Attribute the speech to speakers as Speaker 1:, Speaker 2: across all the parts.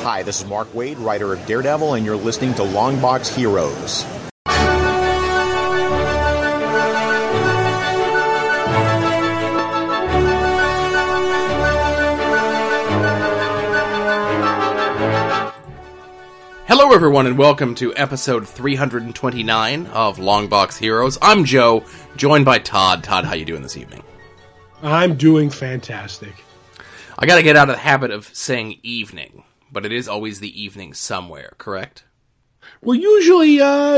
Speaker 1: Hi, this is Mark Waid, writer of Daredevil, and you're listening to Longbox Heroes.
Speaker 2: Hello everyone and welcome to episode 329 of Longbox Heroes. I'm Joe, joined by Todd. Todd, how you doing this evening?
Speaker 3: I'm doing fantastic.
Speaker 2: I gotta get out of the habit of saying evening, but it is always the evening somewhere, correct?
Speaker 3: Well, usually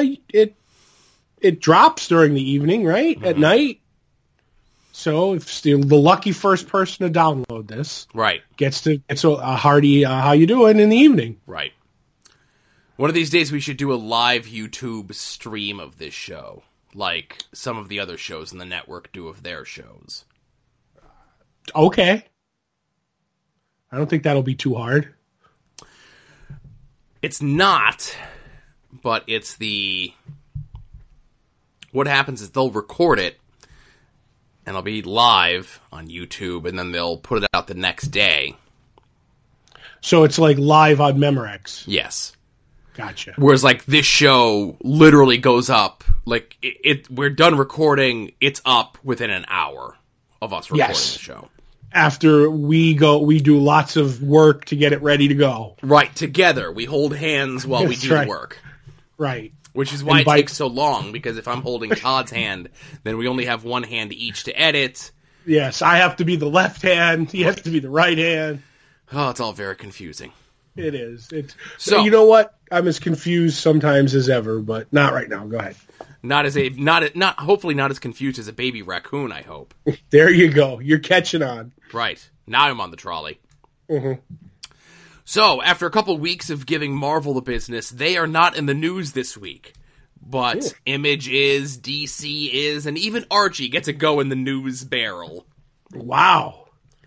Speaker 3: it drops during the evening, right? Mm-hmm. At night. So if the lucky first person to download this gets a hearty how you doing in the evening.
Speaker 2: Right. One of these days we should do a live YouTube stream of this show, like some of the other shows in the network do of their shows.
Speaker 3: Okay. I don't think that'll be too hard.
Speaker 2: It's not, but it's what happens is they'll record it, and it'll be live on YouTube, and then they'll put it out the next day.
Speaker 3: So it's like live on Memorex?
Speaker 2: Yes.
Speaker 3: Gotcha.
Speaker 2: Whereas, like, this show literally goes up, like, we're done recording, it's up within an hour of us recording the show.
Speaker 3: After we do lots of work to get it ready to go.
Speaker 2: Right, together. We hold hands while we do the work.
Speaker 3: Right.
Speaker 2: Which is why it takes so long, because if I'm holding Todd's hand, then we only have one hand each to edit.
Speaker 3: Yes, I have to be the left hand, he has to be the right hand.
Speaker 2: Oh, it's all very confusing.
Speaker 3: It is. So you know what? I'm as confused sometimes as ever, but not right now. Go ahead.
Speaker 2: Hopefully not as confused as a baby raccoon, I hope.
Speaker 3: There you go. You're catching on.
Speaker 2: Right. Now I'm on the trolley.
Speaker 3: Mm-hmm.
Speaker 2: So, after a couple weeks of giving Marvel the business, they are not in the news this week. But Image is, DC is, and even Archie gets a go in the news barrel.
Speaker 3: Wow.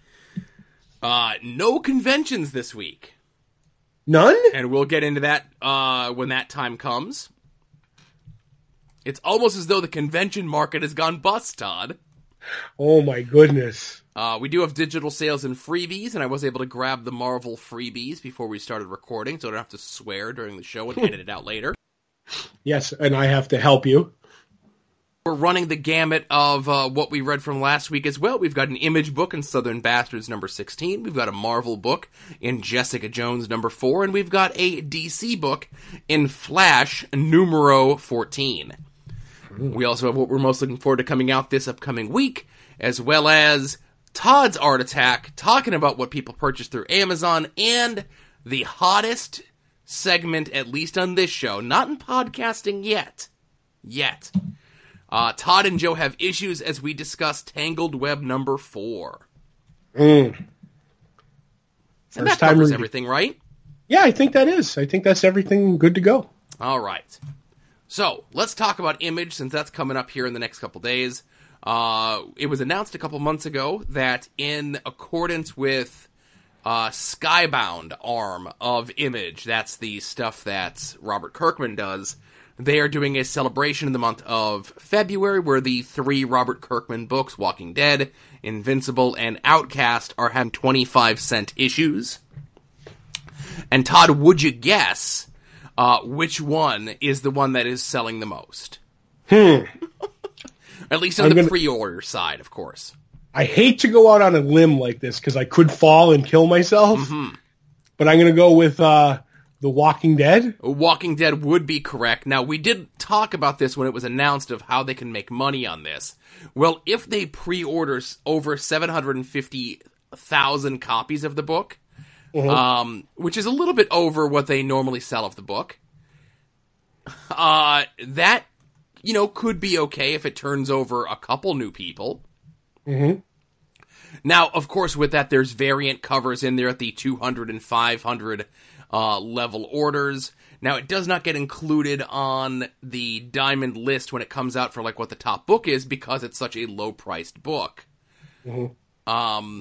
Speaker 2: No conventions this week.
Speaker 3: None?
Speaker 2: And we'll get into that when that time comes. It's almost as though the convention market has gone bust, Todd.
Speaker 3: Oh my goodness.
Speaker 2: We do have digital sales and freebies, and I was able to grab the Marvel freebies before we started recording, so I don't have to swear during the show and edit it out later.
Speaker 3: Yes, and I have to help you.
Speaker 2: We're running the gamut of what we read from last week as well. We've got an Image book in Southern Bastards number 16. We've got a Marvel book in Jessica Jones number 4. And we've got a DC book in Flash numero 14. We also have what we're most looking forward to coming out this upcoming week, as well as Todd's Art Attack, talking about what people purchase through Amazon, and the hottest segment, at least on this show, not in podcasting yet. Todd and Joe have issues as we discuss Tangled Web number 4. And that covers everything, right?
Speaker 3: Yeah, I think that is. I think that's everything good to go.
Speaker 2: All right. So, let's talk about Image, since that's coming up here in the next couple days. It was announced a couple months ago that in accordance with Skybound arm of Image, that's the stuff that Robert Kirkman does, they are doing a celebration in the month of February where the 3 Robert Kirkman books, Walking Dead, Invincible, and Outcast, are having 25-cent issues. And Todd, would you guess which one is the one that is selling the most? At least on the pre-order side, of course.
Speaker 3: I hate to go out on a limb like this because I could fall and kill myself. Mm-hmm. But I'm going to go with The Walking Dead.
Speaker 2: Walking Dead would be correct. Now, we did talk about this when it was announced of how they can make money on this. Well, if they pre-order over 750,000 copies of the book, which is a little bit over what they normally sell of the book, that, could be okay if it turns over a couple new people.
Speaker 3: Mm-hmm.
Speaker 2: Now, of course, with that, there's variant covers in there at the 200 and 500 level orders. Now, it does not get included on the Diamond list when it comes out for, like, what the top book is, because it's such a low-priced book.
Speaker 3: Mm-hmm.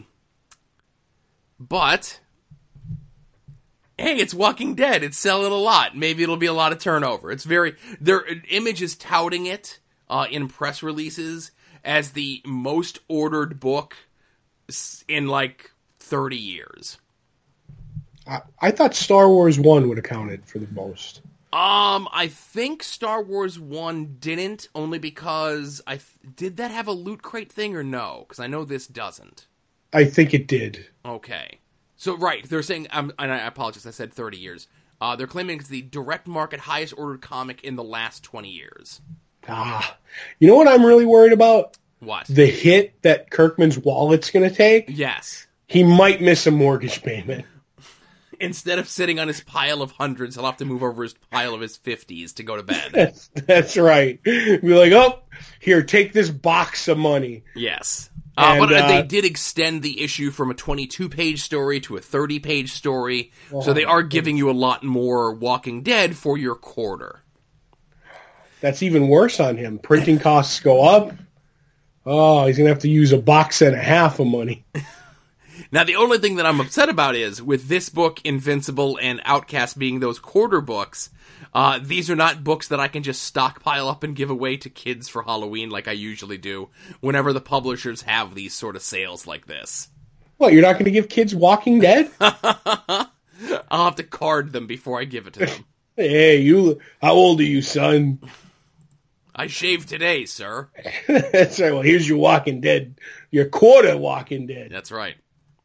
Speaker 2: But, hey, it's Walking Dead. It's selling a lot. Maybe it'll be a lot of turnover. Their Image is touting it in press releases as the most ordered book in, like, 30 years.
Speaker 3: I thought Star Wars 1 would have counted for the most.
Speaker 2: I think Star Wars 1 didn't, only because did that have a Loot Crate thing or no? Because I know this doesn't.
Speaker 3: I think it did.
Speaker 2: Okay. So, right, they're saying, and I apologize, I said 30 years. They're claiming it's the direct market highest ordered comic in the last 20 years.
Speaker 3: You know what I'm really worried about?
Speaker 2: What?
Speaker 3: The hit that Kirkman's wallet's going to take?
Speaker 2: Yes.
Speaker 3: He might miss a mortgage payment.
Speaker 2: Instead of sitting on his pile of hundreds, he'll have to move over his pile of his 50s to go to bed.
Speaker 3: That's right. Be like, oh, here, take this box of money.
Speaker 2: Yes. But they did extend the issue from a 22-page story to a 30-page story, so they are giving you a lot more Walking Dead for your quarter.
Speaker 3: That's even worse on him. Printing costs go up. Oh, he's going to have to use a box and a half of money.
Speaker 2: Now, the only thing that I'm upset about is, with this book, Invincible, and Outcast being those quarter books, these are not books that I can just stockpile up and give away to kids for Halloween like I usually do, whenever the publishers have these sort of sales like this.
Speaker 3: What, you're not going to give kids Walking Dead?
Speaker 2: I'll have to card them before I give it to them.
Speaker 3: Hey, how old are you, son?
Speaker 2: I shaved today, sir.
Speaker 3: That's right. Well, here's your Walking Dead. Your quarter Walking Dead.
Speaker 2: That's right.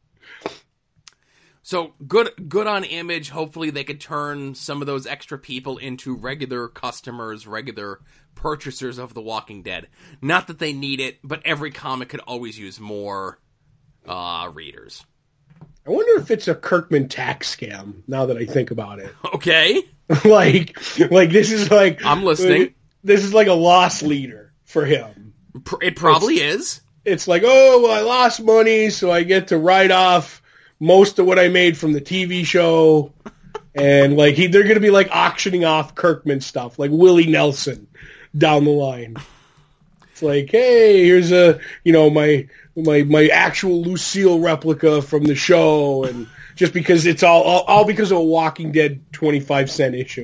Speaker 2: So, good on Image. Hopefully they could turn some of those extra people into regular customers, regular purchasers of The Walking Dead. Not that they need it, but every comic could always use more readers.
Speaker 3: I wonder if it's a Kirkman tax scam, now that I think about it.
Speaker 2: Okay.
Speaker 3: like this is like...
Speaker 2: I'm listening.
Speaker 3: This is like a loss leader for him.
Speaker 2: It probably is.
Speaker 3: It's like, oh, well, I lost money, so I get to write off most of what I made from the TV show. And like they're going to be like auctioning off Kirkman stuff, like Willie Nelson down the line. It's like, hey, here's my actual Lucille replica from the show, and just because it's all because of a Walking Dead 25-cent issue.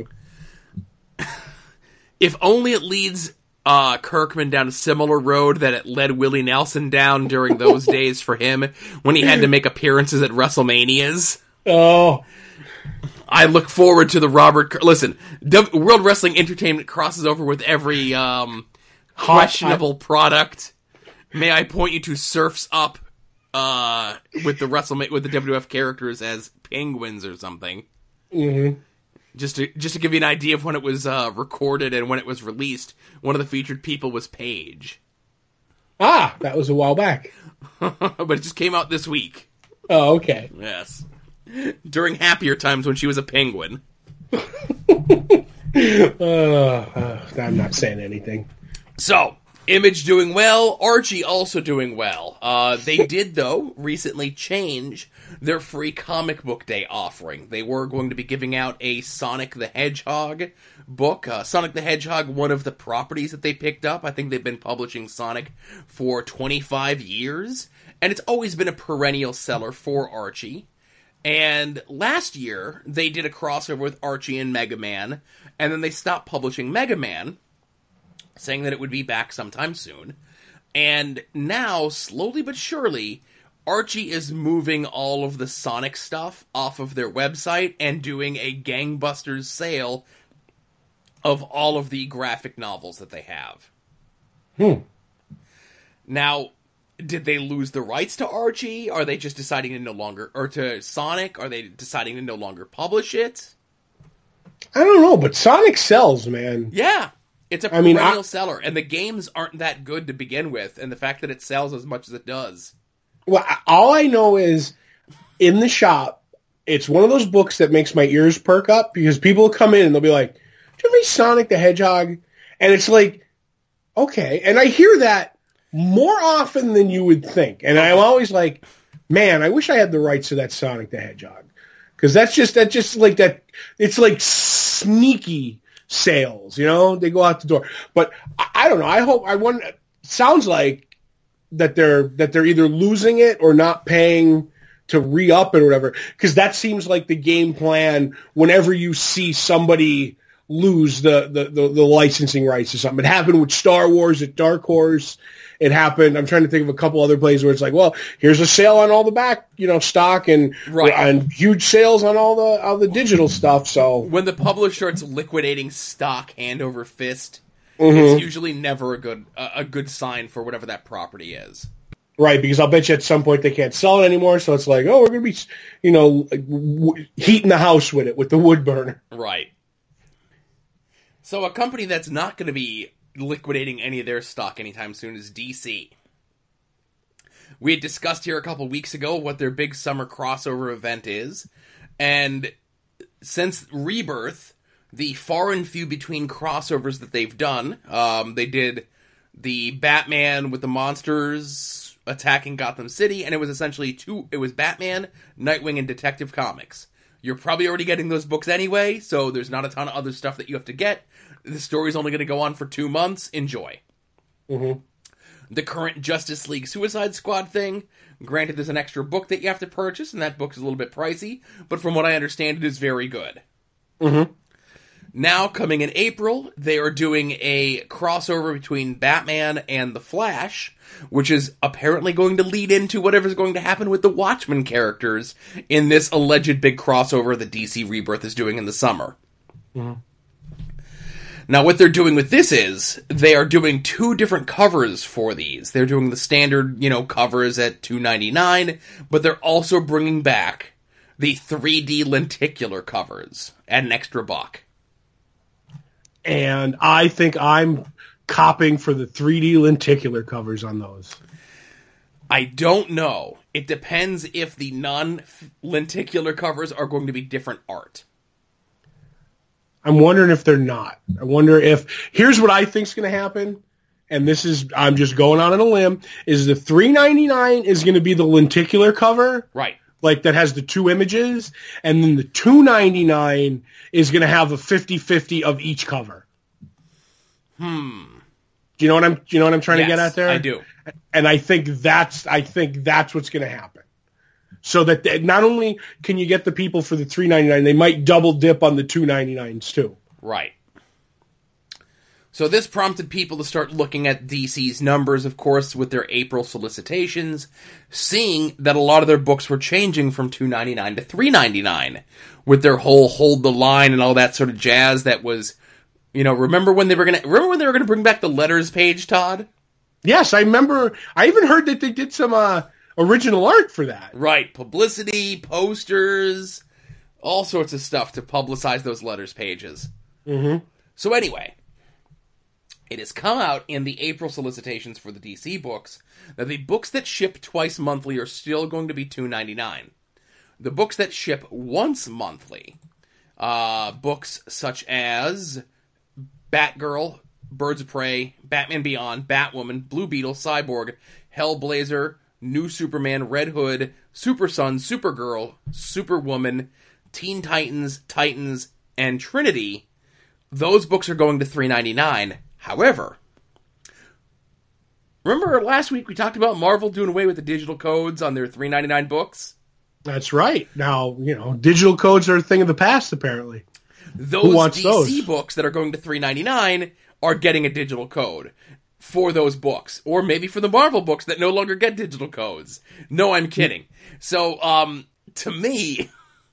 Speaker 2: If only it leads Kirkman down a similar road that it led Willie Nelson down during those days for him, when he had to make appearances at WrestleManias.
Speaker 3: Oh.
Speaker 2: I look forward to the Listen, World Wrestling Entertainment crosses over with every questionable product. May I point you to Surf's Up with the WWF characters as penguins or something.
Speaker 3: Mm-hmm.
Speaker 2: Just to give you an idea of when it was recorded and when it was released, one of the featured people was Paige.
Speaker 3: That was a while back.
Speaker 2: But it just came out this week.
Speaker 3: Oh, okay.
Speaker 2: Yes. During happier times when she was a penguin.
Speaker 3: I'm not saying anything.
Speaker 2: So, Image doing well, Archie also doing well. They did, though, recently change their free comic book day offering. They were going to be giving out a Sonic the Hedgehog book. Sonic the Hedgehog, one of the properties that they picked up. I think they've been publishing Sonic for 25 years, and it's always been a perennial seller for Archie. And last year, they did a crossover with Archie and Mega Man, and then they stopped publishing Mega Man, saying that it would be back sometime soon. And now, slowly but surely, Archie is moving all of the Sonic stuff off of their website and doing a gangbusters sale of all of the graphic novels that they have. Now, did they lose the rights to Archie? Are they just deciding to no longer... Or to Sonic? Are they deciding to no longer publish it?
Speaker 3: I don't know, but Sonic sells, man.
Speaker 2: Yeah. It's a perennial seller, and the games aren't that good to begin with, and the fact that it sells as much as it does.
Speaker 3: Well, all I know is, in the shop, it's one of those books that makes my ears perk up, because people will come in and they'll be like, do you have any Sonic the Hedgehog? And it's like, okay. And I hear that more often than you would think. And I'm always like, man, I wish I had the rights to that Sonic the Hedgehog. Because that's just like that, it's like sneaky sales, they go out the door. But I don't know. Sounds like that they're either losing it or not paying to re-up it or whatever. Because that seems like the game plan whenever you see somebody lose the licensing rights to something. It happened with Star Wars at Dark Horse. It happened. I'm trying to think of a couple other places where it's like, well, here's a sale on all the back, stock and huge sales on all the digital stuff. So
Speaker 2: when the publisher starts liquidating stock hand over fist, it's usually never a good sign for whatever that property is.
Speaker 3: Right, because I'll bet you at some point they can't sell it anymore. So it's like, oh, we're going to be, heating the house with it, with the wood burner.
Speaker 2: Right. So a company that's not going to be liquidating any of their stock anytime soon is DC. We had discussed here a couple weeks ago what their big summer crossover event is, and since Rebirth, the far and few between crossovers that they've done, they did the Batman with the monsters attacking Gotham City, and it was essentially it was Batman, Nightwing, and Detective Comics. You're probably already getting those books anyway, so there's not a ton of other stuff that you have to get. The story's only going to go on for 2 months. Enjoy.
Speaker 3: Mm-hmm.
Speaker 2: The current Justice League Suicide Squad thing, granted there's an extra book that you have to purchase, and that book is a little bit pricey, but from what I understand, it is very good.
Speaker 3: Mm-hmm.
Speaker 2: Now, coming in April, they are doing a crossover between Batman and The Flash, which is apparently going to lead into whatever's going to happen with the Watchmen characters in this alleged big crossover that DC Rebirth is doing in the summer.
Speaker 3: Mm-hmm.
Speaker 2: Now, what they're doing with this is, they are doing 2 different covers for these. They're doing the standard, covers at $2.99, but they're also bringing back the 3D lenticular covers at an extra $1.
Speaker 3: And I think I'm copping for the 3D lenticular covers on those.
Speaker 2: I don't know. It depends if the non-lenticular covers are going to be different art.
Speaker 3: I'm wondering if they're not. I wonder if... Here's what I think's going to happen, and this is... I'm just going on a limb, is the $3.99 is going to be the lenticular cover.
Speaker 2: Right.
Speaker 3: Like, that has the 2 images, and then the $2.99 is going to have a 50-50 of each cover. Do you know what I'm trying to get at there?
Speaker 2: I do.
Speaker 3: And I think that's what's going to happen. So that not only can you get the people for the $3.99, they might double dip on the $2.99s too.
Speaker 2: Right. So this prompted people to start looking at DC's numbers, of course, with their April solicitations, seeing that a lot of their books were changing from $2.99 to $3.99, with their whole hold the line and all that sort of jazz that was, remember when they were gonna bring back the letters page, Todd?
Speaker 3: Yes, I remember. I even heard that they did some original art for that.
Speaker 2: Right, publicity, posters, all sorts of stuff to publicize those letters pages.
Speaker 3: Mm-hmm.
Speaker 2: So anyway, it has come out in the April solicitations for the DC books that the books that ship twice monthly are still going to be $2.99. The books that ship once monthly, books such as Batgirl, Birds of Prey, Batman Beyond, Batwoman, Blue Beetle, Cyborg, Hellblazer, New Superman, Red Hood, Super Son, Supergirl, Superwoman, Teen Titans, Titans, and Trinity, those books are going to $3.99. However, remember last week we talked about Marvel doing away with the digital codes on their $3.99 books?
Speaker 3: That's right. Now, digital codes are a thing of the past, apparently.
Speaker 2: Who wants DC books that are going to $3.99 are getting a digital code for those books. Or maybe for the Marvel books that no longer get digital codes. No, I'm kidding. So, to me,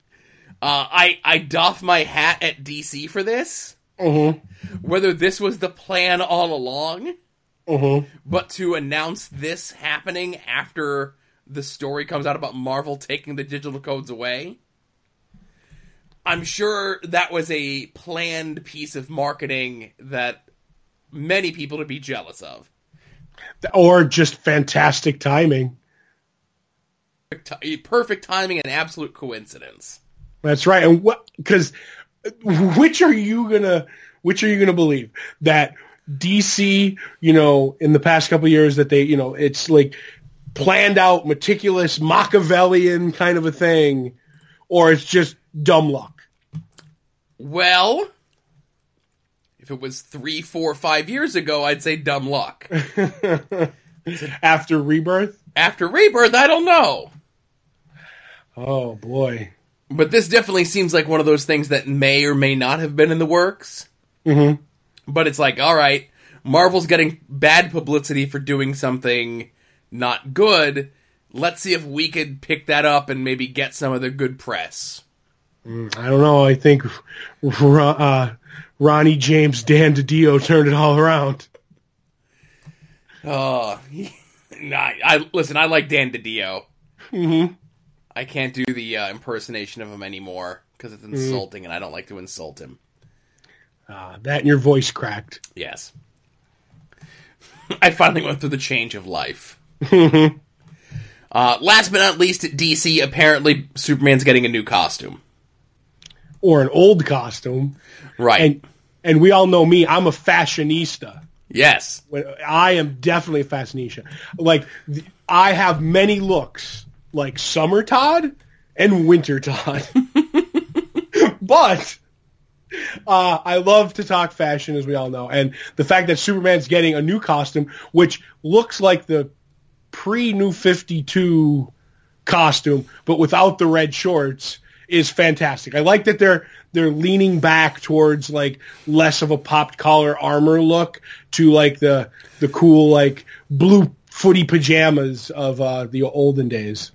Speaker 2: I doff my hat at DC for this.
Speaker 3: Mm-hmm.
Speaker 2: Whether this was the plan all along,
Speaker 3: mm-hmm.
Speaker 2: but to announce this happening after the story comes out about Marvel taking the digital codes away, I'm sure that was a planned piece of marketing that many people would be jealous of.
Speaker 3: Or just fantastic timing.
Speaker 2: Perfect timing and absolute coincidence.
Speaker 3: That's right. And because which are you gonna believe? That DC, in the past couple of years that they, it's like planned out, meticulous, Machiavellian kind of a thing, or it's just dumb luck?
Speaker 2: Well, if it was 3, 4, 5 years ago, I'd say dumb luck.
Speaker 3: After Rebirth?
Speaker 2: After Rebirth, I don't know.
Speaker 3: Oh, boy.
Speaker 2: But this definitely seems like one of those things that may or may not have been in the works.
Speaker 3: Mm-hmm.
Speaker 2: But it's like, all right, Marvel's getting bad publicity for doing something not good. Let's see if we could pick that up and maybe get some of the good press.
Speaker 3: I don't know. I think Ronnie James, Dan DiDio turned it all around.
Speaker 2: Listen, I like Dan DiDio.
Speaker 3: Mm-hmm.
Speaker 2: I can't do the impersonation of him anymore because it's insulting, and I don't like to insult him.
Speaker 3: That and your voice cracked.
Speaker 2: Yes. I finally went through the change of life. Last but not least, DC, apparently Superman's getting a new costume.
Speaker 3: Or an old costume.
Speaker 2: Right.
Speaker 3: And we all know me, I'm a fashionista.
Speaker 2: Yes.
Speaker 3: I am definitely a fashionista. Like, I have many looks, like Summer Todd and Winter Todd. But I love to talk fashion, as we all know. And the fact that Superman's getting a new costume, which looks like the pre-New 52 costume, but without the red shorts, is fantastic. I like that they're leaning back towards like less of a popped collar armor look to like the cool like blue footy pajamas of the olden days.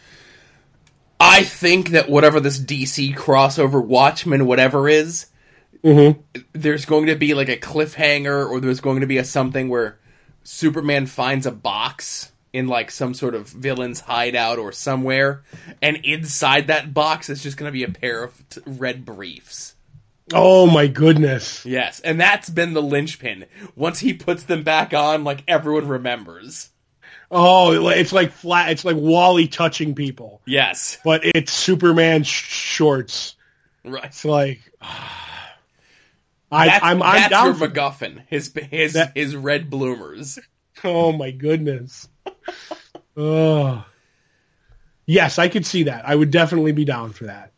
Speaker 2: I think that whatever this DC crossover Watchmen whatever is, there's going to be like a cliffhanger, or there's going to be a something where Superman finds a box in like some sort of villain's hideout or somewhere, and inside that box is just going to be a pair of red briefs.
Speaker 3: Oh my goodness.
Speaker 2: Yes, and that's been the linchpin. Once he puts them back on, like, everyone remembers.
Speaker 3: Oh, it's like flat. It's like Wall-E touching people.
Speaker 2: Yes.
Speaker 3: But it's Superman shorts.
Speaker 2: Right.
Speaker 3: It's like...
Speaker 2: That's
Speaker 3: down
Speaker 2: your
Speaker 3: for
Speaker 2: MacGuffin. His red bloomers.
Speaker 3: Oh my goodness. Oh. Yes, I could see that. I would definitely be down for that.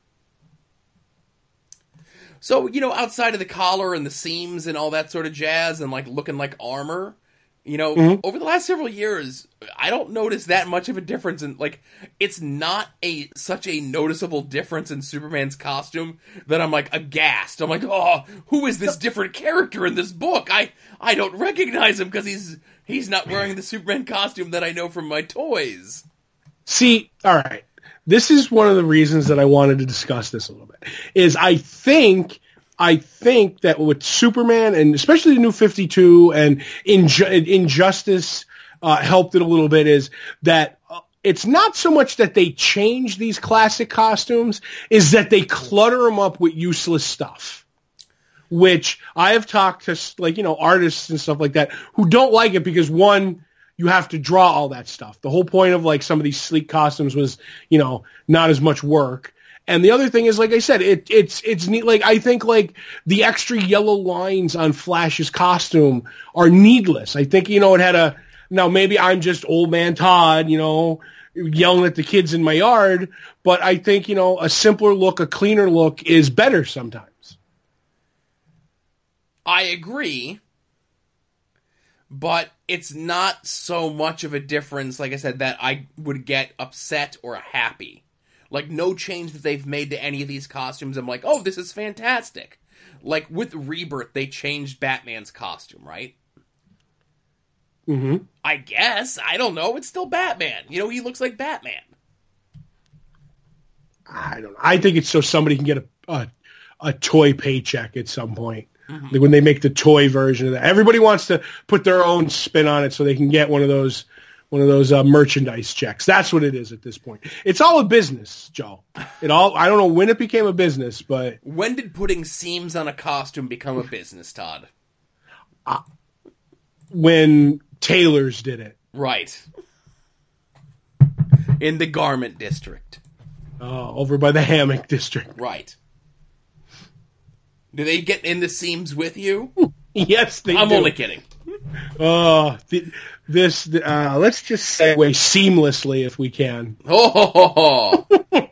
Speaker 2: So, outside of the collar and the seams and all that sort of jazz and, like, looking like armor, over the last several years, I don't notice that much of a difference in, like, it's not such a noticeable difference in Superman's costume that I'm, like, aghast. I'm like, oh, who is this different character in this book? I don't recognize him because he's not wearing the Superman costume that I know from my toys.
Speaker 3: See, all right. This is one of the reasons that I wanted to discuss this a little bit, is I think that with Superman, and especially the New 52 and Injustice helped it a little bit, is that it's not so much that they change these classic costumes, is that they clutter them up with useless stuff. Which I have talked to, artists and stuff like that who don't like it because, one, you have to draw all that stuff. The whole point of, like, some of these sleek costumes was, not as much work. And the other thing is, like I said, it's neat. Like, I think, like, the extra yellow lines on Flash's costume are needless. I think, it had now maybe I'm just old man Todd, yelling at the kids in my yard, but I think, a simpler look, a cleaner look is better sometimes.
Speaker 2: I agree, but it's not so much of a difference, like I said, that I would get upset or happy. Like, no change that they've made to any of these costumes, I'm like, oh, this is fantastic. Like, with Rebirth, they changed Batman's costume, right?
Speaker 3: Mm-hmm.
Speaker 2: I guess. I don't know. It's still Batman. He looks like Batman.
Speaker 3: I don't know. I think it's so somebody can get a toy paycheck at some point. Mm-hmm. Like when they make the toy version of that. Everybody wants to put their own spin on it so they can get one of those merchandise checks. That's what it is at this point. It's all a business, Joe. I don't know when it became a business, but...
Speaker 2: When did putting seams on a costume become a business, Todd?
Speaker 3: When tailors did it.
Speaker 2: Right. In the garment district.
Speaker 3: Over by the hammock district.
Speaker 2: Right. Do they get in the seams with you?
Speaker 3: Yes, they do.
Speaker 2: I'm only kidding.
Speaker 3: Let's just segue seamlessly if we can.
Speaker 2: Oh.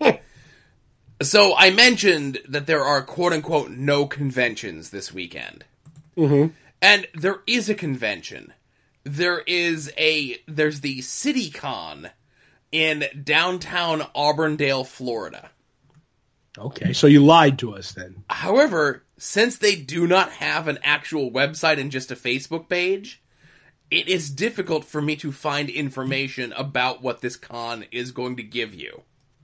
Speaker 2: So I mentioned that there are quote-unquote no conventions this weekend.
Speaker 3: Mm-hmm.
Speaker 2: And there is a convention. There's the CityCon in downtown Auburndale, Florida.
Speaker 3: Okay, so you lied to us then.
Speaker 2: However, since they do not have an actual website and just a Facebook page, it is difficult for me to find information about what this con is going to give you.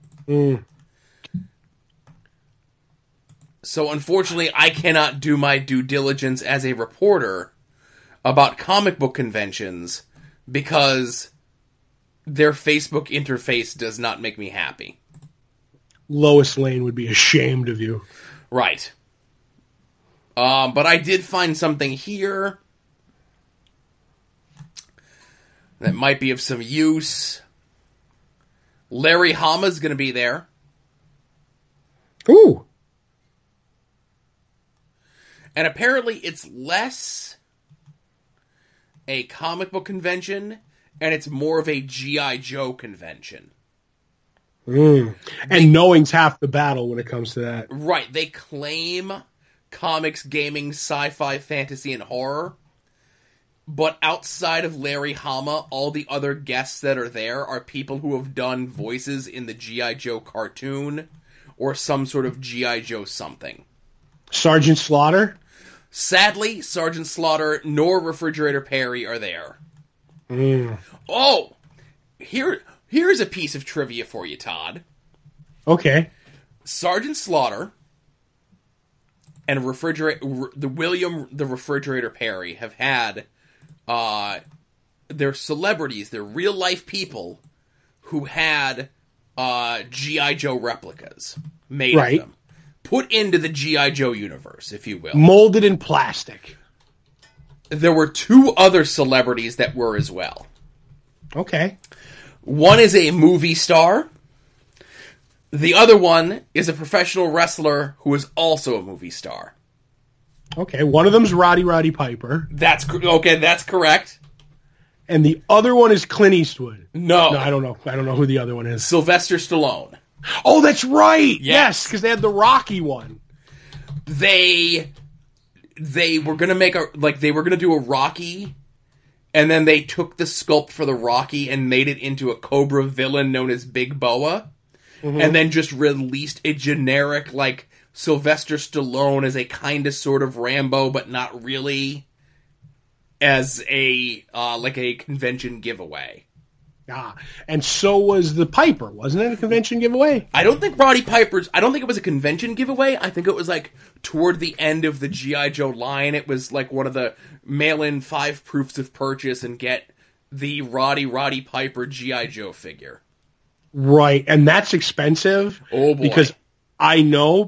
Speaker 2: So unfortunately, I cannot do my due diligence as a reporter about comic book conventions because their Facebook interface does not make me happy.
Speaker 3: Lois Lane would be ashamed of you.
Speaker 2: Right. But I did find something here that might be of some use. Larry Hama's going to be there.
Speaker 3: Ooh.
Speaker 2: And apparently it's less a comic book convention, and it's more of a G.I. Joe convention.
Speaker 3: And knowing's half the battle when it comes to that.
Speaker 2: Right. They claim comics, gaming, sci-fi, fantasy, and horror. But outside of Larry Hama, all the other guests that are there are people who have done voices in the G.I. Joe cartoon or some sort of G.I. Joe something.
Speaker 3: Sergeant Slaughter?
Speaker 2: Sadly, Sergeant Slaughter nor Refrigerator Perry are there. Oh! Here's a piece of trivia for you, Todd.
Speaker 3: Okay.
Speaker 2: Sergeant Slaughter and William the Refrigerator Perry have had they're celebrities, they're real life people who had G.I. Joe replicas made of them. Put into the G.I. Joe universe, if you will.
Speaker 3: Molded in plastic.
Speaker 2: There were two other celebrities that were as well.
Speaker 3: Okay.
Speaker 2: One is a movie star. The other one is a professional wrestler who is also a movie star.
Speaker 3: Okay, one of them's Roddy Piper.
Speaker 2: That's correct.
Speaker 3: And the other one is Clint Eastwood.
Speaker 2: No,
Speaker 3: I don't know. I don't know who the other one is.
Speaker 2: Sylvester Stallone.
Speaker 3: Oh, that's right. Yes, because they had the Rocky one.
Speaker 2: They were gonna they were gonna do a Rocky, and then they took the sculpt for the Rocky and made it into a Cobra villain known as Big Boa, and then just released a generic Sylvester Stallone as a kind of sort of Rambo, but not really, as a a convention giveaway.
Speaker 3: And so was the Piper, wasn't it a convention giveaway?
Speaker 2: I don't think it was a convention giveaway. I think it was toward the end of the G.I. Joe line. It was one of the mail-in 5 proofs of purchase and get the Roddy Piper G.I. Joe figure.
Speaker 3: Right, and that's expensive.
Speaker 2: Oh boy.
Speaker 3: Because I know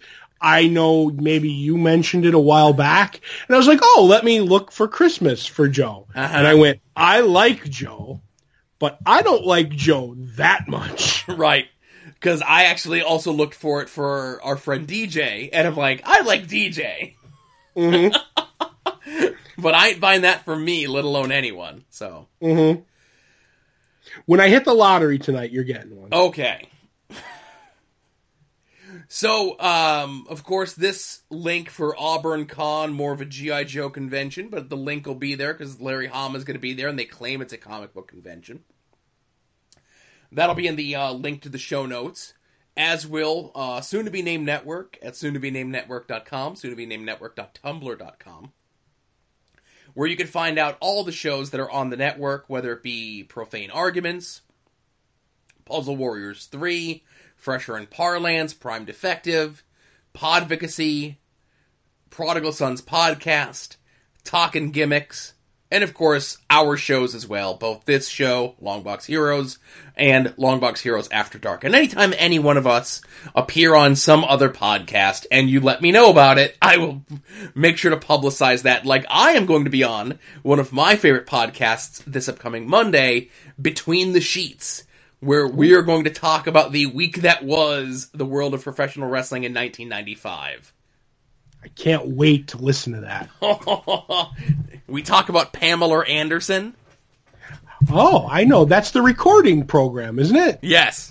Speaker 3: maybe you mentioned it a while back, and I was like, oh, let me look for Christmas for Joe. And I went, I like Joe, but I don't like Joe that much.
Speaker 2: Right. Because I actually also looked for it for our friend DJ, and I'm like, I like DJ. Mm-hmm. But I ain't buying that for me, let alone anyone, so.
Speaker 3: Mm-hmm. When I hit the lottery tonight, you're getting one.
Speaker 2: Okay. So, of course, this link for Auburn Con, more of a G.I. Joe convention, but the link will be there because Larry Hama is going to be there, and they claim it's a comic book convention. That'll be in the link to the show notes, as will soon-to-be-named network at soon-to-be-named-network.com, soon-to-be-named-network.tumblr.com, where you can find out all the shows that are on the network, whether it be Profane Arguments, Puzzle Warriors 3, Fresher and Parlance, Prime Defective, Podvocacy, Prodigal Sons Podcast, Talkin' Gimmicks, and of course, our shows as well. Both this show, Longbox Heroes, and Longbox Heroes After Dark. And anytime any one of us appear on some other podcast and you let me know about it, I will make sure to publicize that. I am going to be on one of my favorite podcasts this upcoming Monday, Between the Sheets, where we are going to talk about the week that was the world of professional wrestling in 1995.
Speaker 3: I can't wait to listen to that.
Speaker 2: We talk about Pamela Anderson.
Speaker 3: Oh, I know. That's the recording program, isn't it?
Speaker 2: Yes.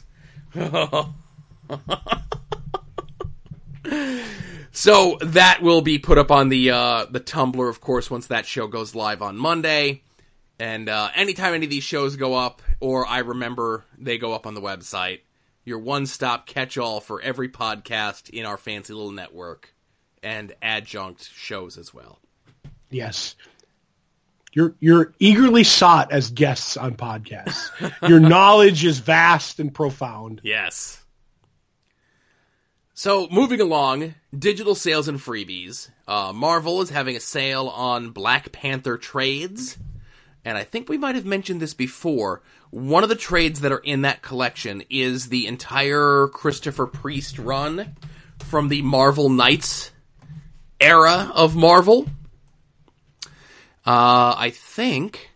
Speaker 2: So that will be put up on the Tumblr, of course, once that show goes live on Monday. And anytime any of these shows go up, or I remember they go up on the website, your one-stop catch-all for every podcast in our fancy little network, and adjunct shows as well.
Speaker 3: Yes. You're eagerly sought as guests on podcasts. Your knowledge is vast and profound.
Speaker 2: Yes. So, moving along, digital sales and freebies. Marvel is having a sale on Black Panther trades. And I think we might have mentioned this before. One of the trades that are in that collection is the entire Christopher Priest run from the Marvel Knights era of Marvel. I think...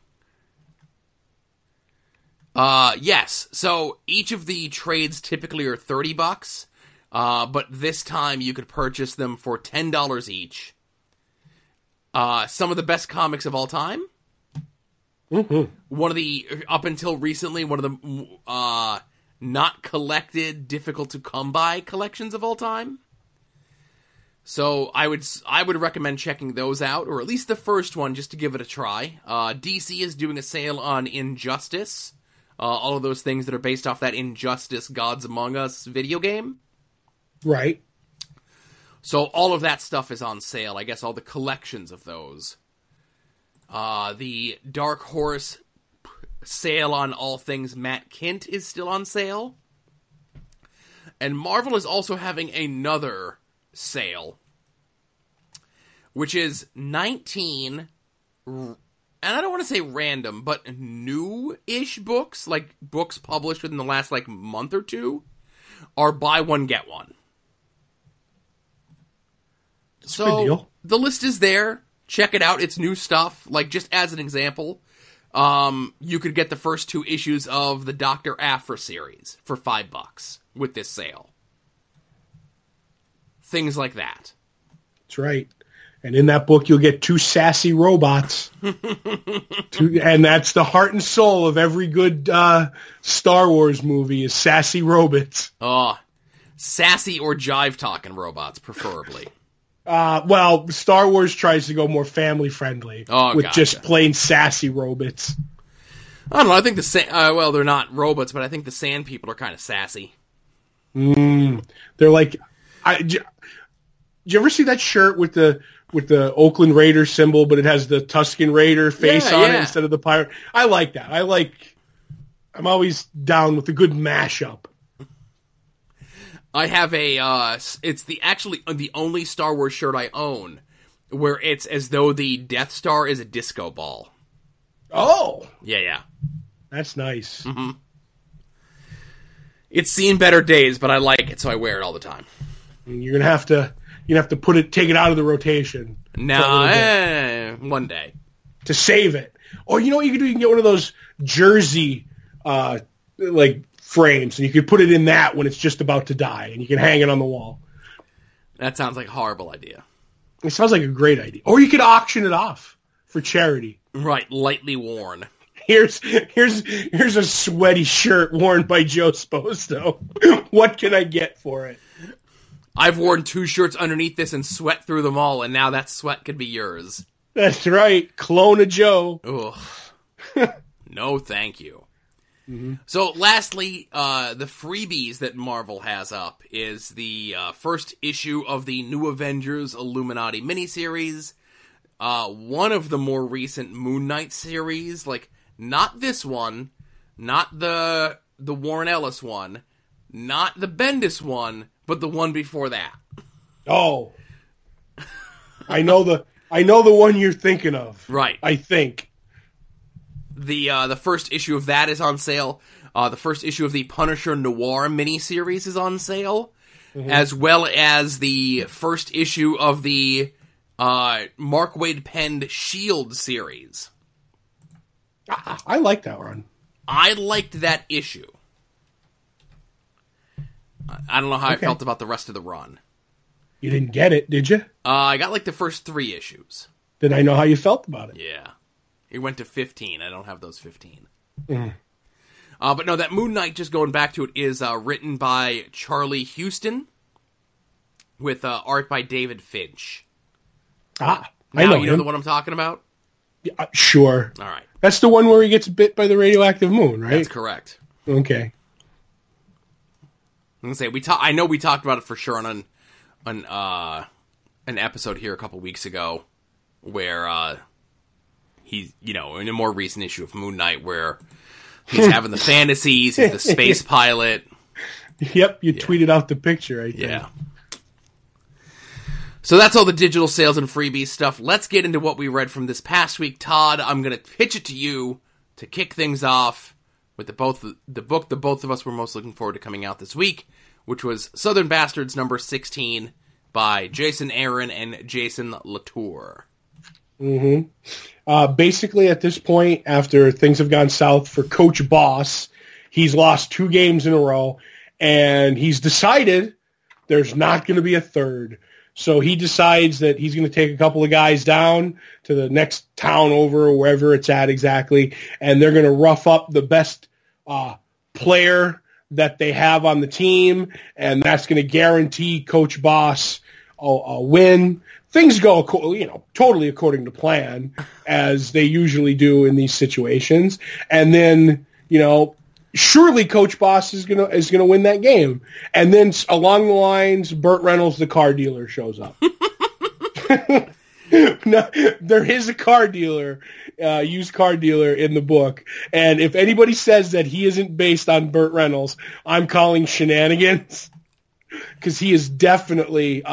Speaker 2: yes. So, each of the trades typically are $30. But this time you could purchase them for $10 each. Some of the best comics of all time.
Speaker 3: Mm-hmm.
Speaker 2: One of the, up until recently, one of the not collected, difficult to come by collections of all time. So I would recommend checking those out, or at least the first one, just to give it a try. DC is doing a sale on Injustice. All of those things that are based off that Injustice Gods Among Us video game.
Speaker 3: Right.
Speaker 2: So all of that stuff is on sale. I guess all the collections of those. The Dark Horse sale on all things Matt Kint is still on sale. And Marvel is also having another sale, which is 19, and I don't want to say random, but new-ish books, like books published within the last month or two, are buy one, get one. So, the list is there. Check it out. It's new stuff. Just as an example, you could get the first 2 issues of the Dr. Aphra series for $5 with this sale. Things like that.
Speaker 3: That's right. And in that book, you'll get 2 sassy robots. And that's the heart and soul of every good Star Wars movie is sassy robots.
Speaker 2: Oh, sassy or jive-talking robots, preferably.
Speaker 3: Well, Star Wars tries to go more family-friendly with
Speaker 2: gotcha.
Speaker 3: Just plain sassy robots.
Speaker 2: I don't know. I think well, they're not robots, but I think the Sand People are kind of sassy.
Speaker 3: They're like... Did you ever see that shirt with the Oakland Raiders symbol, but it has the Tusken Raider face on it instead of the pirate? I like that. I'm always down with a good mashup.
Speaker 2: I have it's the only Star Wars shirt I own where it's as though the Death Star is a disco ball.
Speaker 3: Oh!
Speaker 2: Yeah.
Speaker 3: That's nice.
Speaker 2: Mm-hmm. It's seen better days, but I like it, so I wear it all the time.
Speaker 3: You're gonna have to take it out of the rotation.
Speaker 2: No, one day.
Speaker 3: To save it. Or you know what you can do? You can get one of those jersey frames, and you can put it in that when it's just about to die, and you can hang it on the wall.
Speaker 2: That sounds like a horrible idea.
Speaker 3: It sounds like a great idea. Or you could auction it off for charity.
Speaker 2: Right, lightly worn.
Speaker 3: Here's a sweaty shirt worn by Joe Sposto. What can I get for it?
Speaker 2: I've worn 2 shirts underneath this and sweat through them all, and now that sweat could be yours.
Speaker 3: That's right. Clone a Joe.
Speaker 2: Ugh. No, thank you. Mm-hmm. So, lastly, the freebies that Marvel has up is the first issue of the New Avengers Illuminati miniseries, one of the more recent Moon Knight series, not this one, not the Warren Ellis one, not the Bendis one, but the one before that.
Speaker 3: Oh. I know the one you're thinking of.
Speaker 2: Right.
Speaker 3: I think.
Speaker 2: The first issue of that is on sale. The first issue of the Punisher Noir miniseries is on sale, as well as the first issue of the Mark Waid penned S.H.I.E.L.D. series.
Speaker 3: I like that one.
Speaker 2: I liked that issue. I don't know how I felt about the rest of the run.
Speaker 3: You didn't get it, did you?
Speaker 2: I got the first 3 issues.
Speaker 3: Then I know how you felt about it.
Speaker 2: Yeah. It went to 15. I don't have those 15. But no, that Moon Knight, just going back to it, is written by Charlie Houston with art by David Finch.
Speaker 3: I
Speaker 2: know
Speaker 3: you
Speaker 2: know the one I'm talking about?
Speaker 3: Yeah, sure.
Speaker 2: All right.
Speaker 3: That's the one where he gets bit by the radioactive moon, right?
Speaker 2: That's correct.
Speaker 3: Okay.
Speaker 2: I'm gonna say I know we talked about it for sure on an episode here a couple weeks ago, where he's in a more recent issue of Moon Knight where he's having the fantasies, he's the space pilot.
Speaker 3: Yep, you tweeted out the picture, I think.
Speaker 2: Yeah. So that's all the digital sales and freebies stuff. Let's get into what we read from this past week. Todd, I'm going to pitch it to you to kick things off with the book the both of us were most looking forward to coming out this week, which was Southern Bastards number 16 by Jason Aaron and Jason Latour.
Speaker 3: Mm-hmm. Basically, at this point, after things have gone south for Coach Boss, he's lost 2 games in a row, and he's decided there's not going to be a third. So he decides that he's going to take a couple of guys down to the next town over, or wherever it's at exactly, and they're going to rough up the best player that they have on the team, and that's going to guarantee Coach Boss a win. Things go, totally according to plan, as they usually do in these situations. And then, surely Coach Boss is gonna win that game. And then along the lines, Burt Reynolds, the car dealer, shows up. No, there is a car dealer, used car dealer in the book. And if anybody says that he isn't based on Burt Reynolds, I'm calling shenanigans, because he is definitely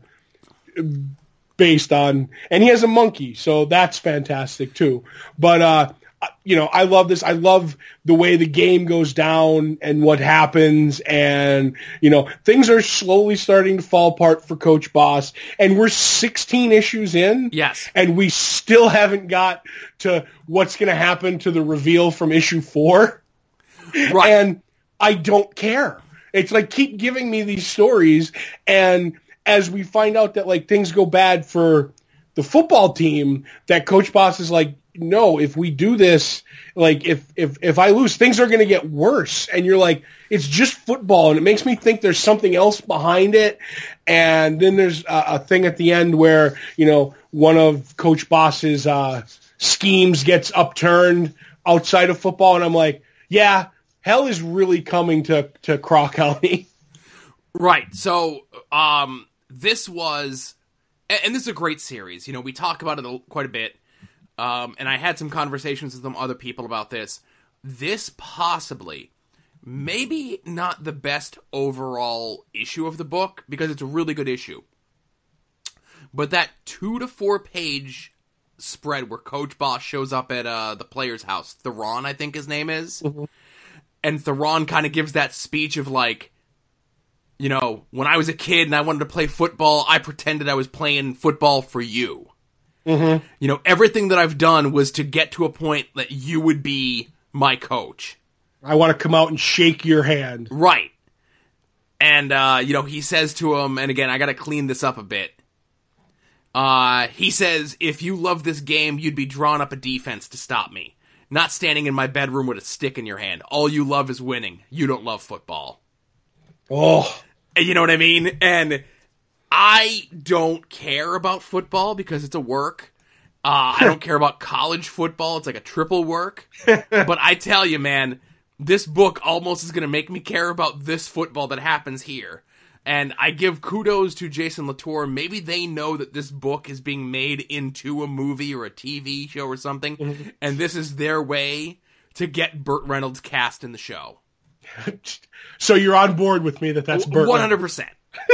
Speaker 3: based on, and he has a monkey, so that's fantastic too. But I love this. I love the way the game goes down and what happens, and things are slowly starting to fall apart for Coach Boss, and we're 16 issues in.
Speaker 2: Yes.
Speaker 3: And we still haven't got to what's going to happen to the reveal from issue 4.
Speaker 2: Right.
Speaker 3: And I don't care. It's like, keep giving me these stories, and as we find out that things go bad for the football team, that Coach Boss is like, no, if we do this, if I lose, things are going to get worse. And you're like, it's just football. And it makes me think there's something else behind it. And then there's a thing at the end where, one of Coach Boss's schemes gets upturned outside of football. And I'm like, yeah, hell is really coming to Croc County.
Speaker 2: Right. So, this was, and this is a great series. We talk about it quite a bit. And I had some conversations with some other people about this. This possibly, maybe not the best overall issue of the book, because it's a really good issue. But that 2 to 4 page spread where Coach Boss shows up at the player's house, Theron, I think his name is, and Theron kind of gives that speech of when I was a kid and I wanted to play football, I pretended I was playing football for you. Mm-hmm. Everything that I've done was to get to a point that you would be my coach.
Speaker 3: I want to come out and shake your hand.
Speaker 2: Right. And, he says to him, and again, I got to clean this up a bit. He says, if you love this game, you'd be drawing up a defense to stop me. Not standing in my bedroom with a stick in your hand. All you love is winning. You don't love football.
Speaker 3: Oh.
Speaker 2: You know what I mean? And I don't care about football because it's a work. I don't care about college football. It's like a triple work. But I tell you, man, this book almost is going to make me care about this football that happens here. And I give kudos to Jason Latour. Maybe they know that this book is being made into a movie or a TV show or something. And this is their way to get Burt Reynolds cast in the show.
Speaker 3: So you're on board with me that's Burt
Speaker 2: 100%.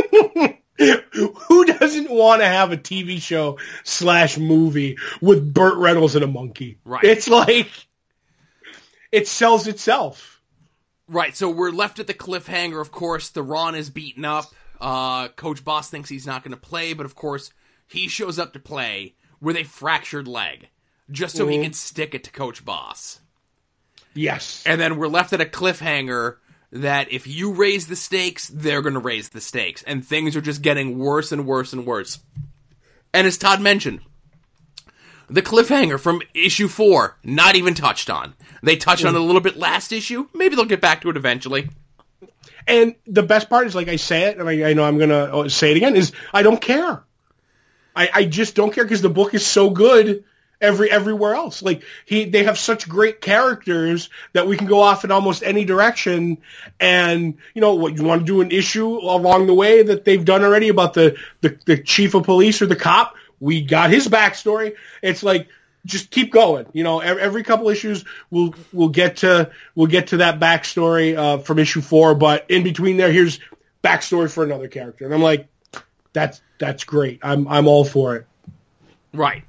Speaker 3: Who doesn't want to have a TV show / movie with Burt Reynolds and a monkey?
Speaker 2: Right.
Speaker 3: It's like, it sells itself.
Speaker 2: Right, so we're left at the cliffhanger. Of course, Theron is beaten up. Coach Boss thinks he's not going to play, but of course, he shows up to play with a fractured leg, just so he can stick it to Coach Boss.
Speaker 3: Yes.
Speaker 2: And then we're left at a cliffhanger that if you raise the stakes, they're going to raise the stakes. And things are just getting worse and worse and worse. And as Todd mentioned, the cliffhanger from issue 4, not even touched on. They touched on it a little bit last issue. Maybe they'll get back to it eventually.
Speaker 3: And the best part is, I say it, and I know I'm going to say it again, is I don't care. I just don't care, because the book is so good. everywhere else. Like they have such great characters that we can go off in almost any direction. And what you want to do an issue along the way that they've done already about the chief of police or the cop. We got his backstory. It's like, just keep going. Every couple issues we'll get to that backstory from issue 4. But in between there, here's backstory for another character, and I'm like, that's great. I'm all for it.
Speaker 2: Right.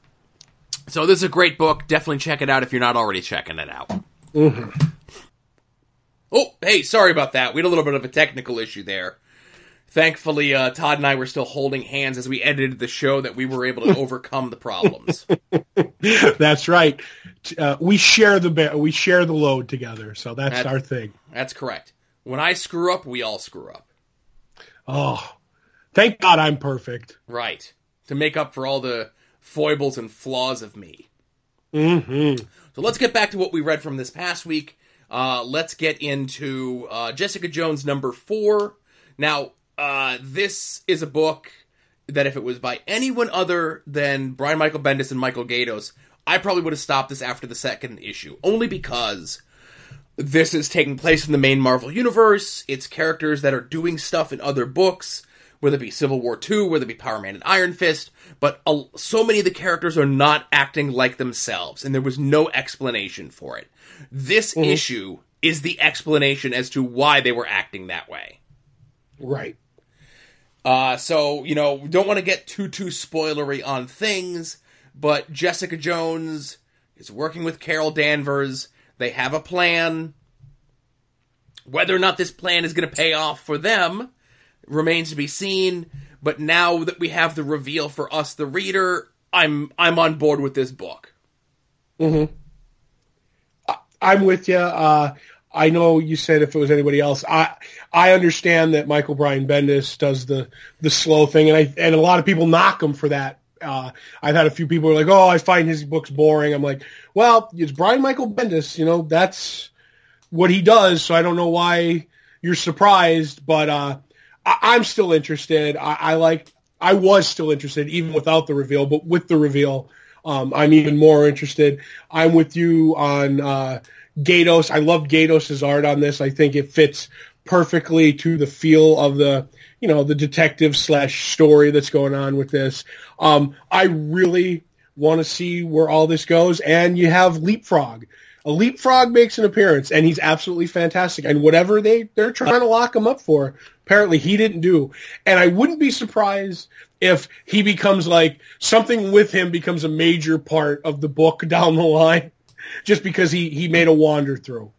Speaker 2: So this is a great book. Definitely check it out if you're not already checking it out.
Speaker 3: Mm-hmm.
Speaker 2: Oh, hey, sorry about that. We had a little bit of a technical issue there. Thankfully, Todd and I were still holding hands as we edited the show that we were able to overcome the problems.
Speaker 3: That's right. We share the load together, so that's our thing.
Speaker 2: That's correct. When I screw up, we all screw up.
Speaker 3: Oh, thank God I'm perfect.
Speaker 2: Right. To make up for all the foibles and flaws of me.
Speaker 3: Mm-hmm.
Speaker 2: So let's get back to what we read from this past week. Let's get into Jessica Jones number 4. Now, this is a book that if it was by anyone other than Brian Michael Bendis and Michael Gaydos, I probably would have stopped this after the second issue. Only because this is taking place in the main Marvel Universe. It's characters that are doing stuff in other books, whether it be Civil War II, whether it be Power Man and Iron Fist, but so many of the characters are not acting like themselves, and there was no explanation for it. This issue is the explanation as to why they were acting that way.
Speaker 3: Right.
Speaker 2: So, don't want to get too spoilery on things, but Jessica Jones is working with Carol Danvers. They have a plan. Whether or not this plan is going to pay off for them remains to be seen, but now that we have the reveal for us, the reader, I'm on board with this book.
Speaker 3: Mm-hmm. I'm with you. I know you said if it was anybody else. I understand that Michael Brian Bendis does the slow thing, and a lot of people knock him for that. I've had a few people who are like, "Oh, I find his books boring." I'm like, "Well, it's Brian Michael Bendis. That's what he does." So I don't know why you're surprised, but I'm still interested. I was still interested even without the reveal, but with the reveal, I'm even more interested. I'm with you on Gaydos. I love Gaydos' art on this. I think it fits perfectly to the feel of the detective / story that's going on with this. I really want to see where all this goes. And you have Leapfrog. A Leapfrog makes an appearance, and he's absolutely fantastic. And whatever they're trying to lock him up for, apparently he didn't do. And I wouldn't be surprised if he becomes something with him becomes a major part of the book down the line, just because he made a wander through.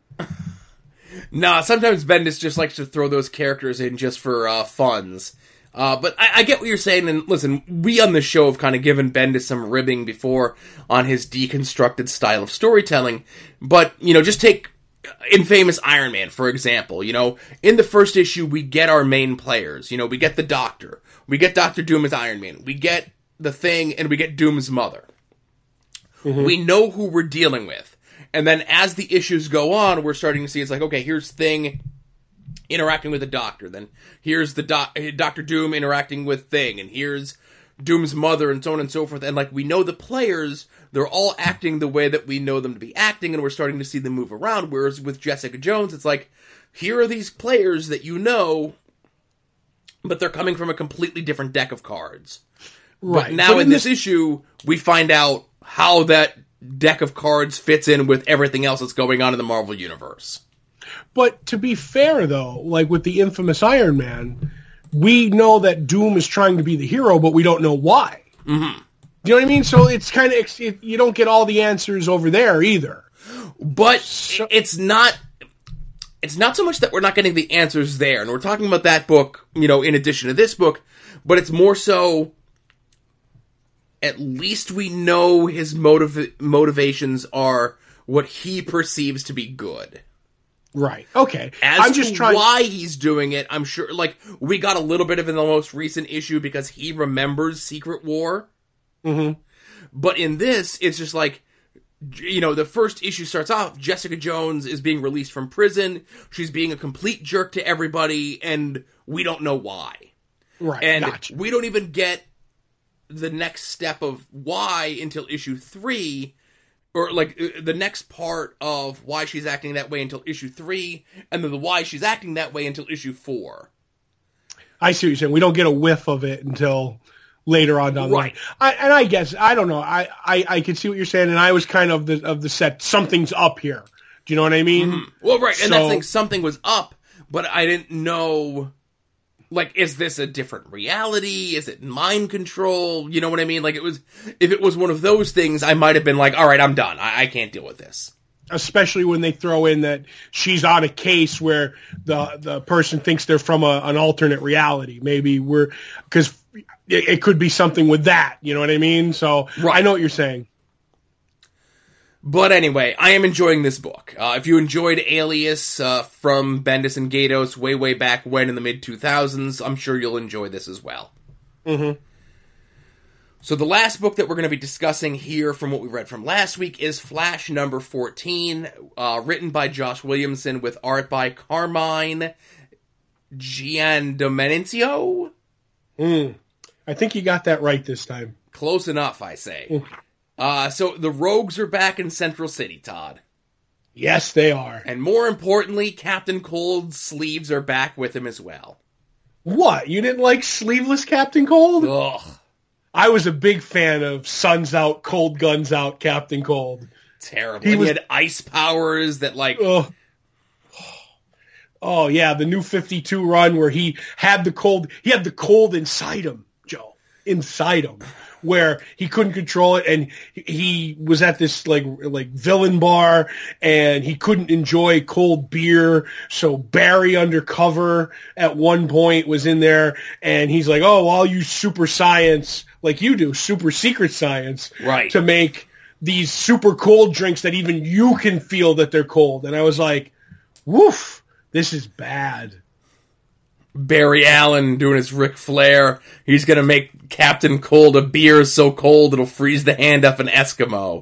Speaker 2: Nah, sometimes Bendis just likes to throw those characters in just for funds. But I get what you're saying, and listen, we on the show have kind of given Bendis some ribbing before on his deconstructed style of storytelling. But, just take Infamous Iron Man, for example. In the first issue, we get our main players. We get the Doctor. We get Dr. Doom as Iron Man. We get the Thing, and we get Doom's mother. Mm-hmm. We know who we're dealing with. And then as the issues go on, we're starting to see it's like, okay, here's Thing interacting with the Doctor. Then here's the Dr. Doom interacting with Thing. And here's Doom's mother and so on and so forth. And we know the players, they're all acting the way that we know them to be acting. And we're starting to see them move around. Whereas with Jessica Jones, it's like, here are these players that but they're coming from a completely different deck of cards. Right. But now in this issue, we find out how that deck of cards fits in with everything else that's going on in the Marvel Universe.
Speaker 3: But to be fair, though, with the infamous Iron Man, we know that Doom is trying to be the hero, but we don't know why.
Speaker 2: Mm-hmm.
Speaker 3: Do you know what I mean? So it's kind of, you don't get all the answers over there either.
Speaker 2: But it's not so much that we're not getting the answers there, and we're talking about that book, in addition to this book, but it's more so, at least we know his motivations are what he perceives to be good.
Speaker 3: Right. Okay.
Speaker 2: I'm just trying why he's doing it, I'm sure, we got a little bit of it in the most recent issue because he remembers Secret War.
Speaker 3: Mm-hmm.
Speaker 2: But in this, it's just the first issue starts off, Jessica Jones is being released from prison. She's being a complete jerk to everybody, and we don't know why.
Speaker 3: Right.
Speaker 2: And
Speaker 3: gotcha.
Speaker 2: we don't even get the next step of why until issue 3, or like the next part of why she's acting that way until issue 3, and then the why she's acting that way until issue 4.
Speaker 3: I see what you're saying. We don't get a whiff of it until later on down the line. I guess, I don't know. I can see what you're saying, and I was kind of the set, something's up here. Do you know what I mean?
Speaker 2: Mm-hmm. Well, right, and that's the thing, something was up, but I didn't know, like, is this a different reality? Is it mind control? You know what I mean? Like, if it was one of those things, I might have been like, all right, I'm done. I can't deal with this.
Speaker 3: Especially when they throw in that she's on a case where the person thinks they're from an alternate reality. Maybe because it could be something with that. You know what I mean? So I know what you're saying.
Speaker 2: But anyway, I am enjoying this book. If you enjoyed Alias from Bendis and Gaydos way back when in the mid-2000s, I'm sure you'll enjoy this as well.
Speaker 3: Mm-hmm.
Speaker 2: So the last book that we're going to be discussing here from what we read from last week is Flash number 14, written by Josh Williamson with art by Carmine Giandomenico.
Speaker 3: I think you got that right this time.
Speaker 2: Close enough, I say. So the Rogues are back in Central City, Todd.
Speaker 3: Yes, they are.
Speaker 2: And more importantly, Captain Cold's sleeves are back with him as well.
Speaker 3: What? You didn't like sleeveless Captain Cold?
Speaker 2: Ugh.
Speaker 3: I was a big fan of Suns Out, Cold Guns Out, Captain Cold.
Speaker 2: Terrible. He had ice powers that, like...
Speaker 3: Oh, yeah, the New 52 run where he had the cold. He had the cold inside him, Joe. Inside him. Where he couldn't control it, and he was at this like villain bar, and he couldn't enjoy cold beer. So Barry undercover at one point was in there, and he's like, "Oh, I'll use super science like you do, super secret science,
Speaker 2: right,
Speaker 3: to make these super cold drinks that even you can feel that they're cold." And I was like, "Woof, this is bad."
Speaker 2: Barry Allen doing his Ric Flair. He's going to make Captain Cold a beer so cold it'll freeze the hand off an Eskimo.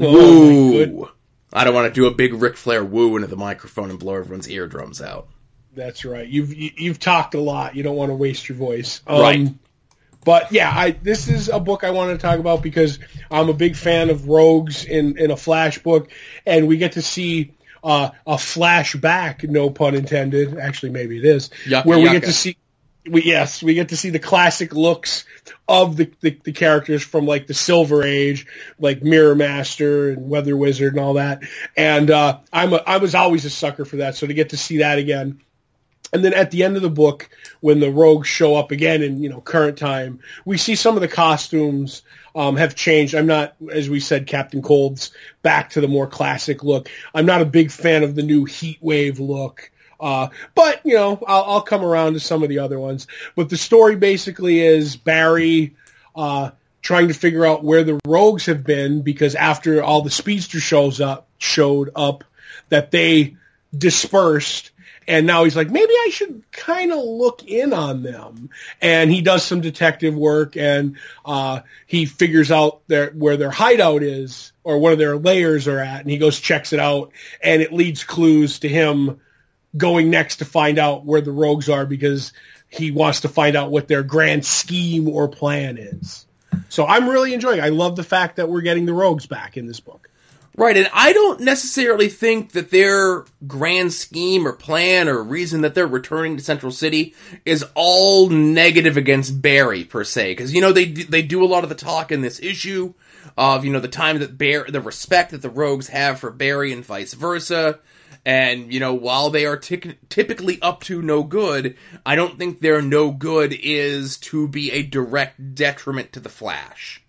Speaker 2: Woo! I don't want to do a big Ric Flair woo into the microphone and blow everyone's eardrums out.
Speaker 3: That's right. You've talked a lot. You don't want to waste your voice.
Speaker 2: Right.
Speaker 3: But yeah, this is a book I want to talk about because I'm a big fan of Rogues in a Flash book, and we get to see a flashback, no pun intended. Actually, maybe it is. Where we get to see, we get to see the classic looks of the characters from like the Silver Age, like Mirror Master and Weather Wizard and all that. And I was always a sucker for that. So to get to see that again. And then at the end of the book, when the Rogues show up again in current time, we see some of the costumes have changed. I'm not, as we said, Captain Cold's back to the more classic look. I'm not a big fan of the new Heat Wave look, but I'll come around to some of the other ones. But the story basically is Barry trying to figure out where the Rogues have been, because after all the Speedster showed up, that they dispersed. And now he's like, maybe I should kind of look in on them. And he does some detective work, and he figures out where their hideout is, or one of their layers are at, and he goes, checks it out, and it leads clues to him going next to find out where the Rogues are, because he wants to find out what their grand scheme or plan is. So I'm really enjoying it. I love the fact that we're getting the Rogues back in this book.
Speaker 2: Right, and I don't necessarily think that their grand scheme or plan or reason that they're returning to Central City is all negative against Barry, per se. Because, they do a lot of the talk in this issue of, the time that the respect that the Rogues have for Barry and vice versa. And, while they are typically up to no good, I don't think their no good is to be a direct detriment to the Flash.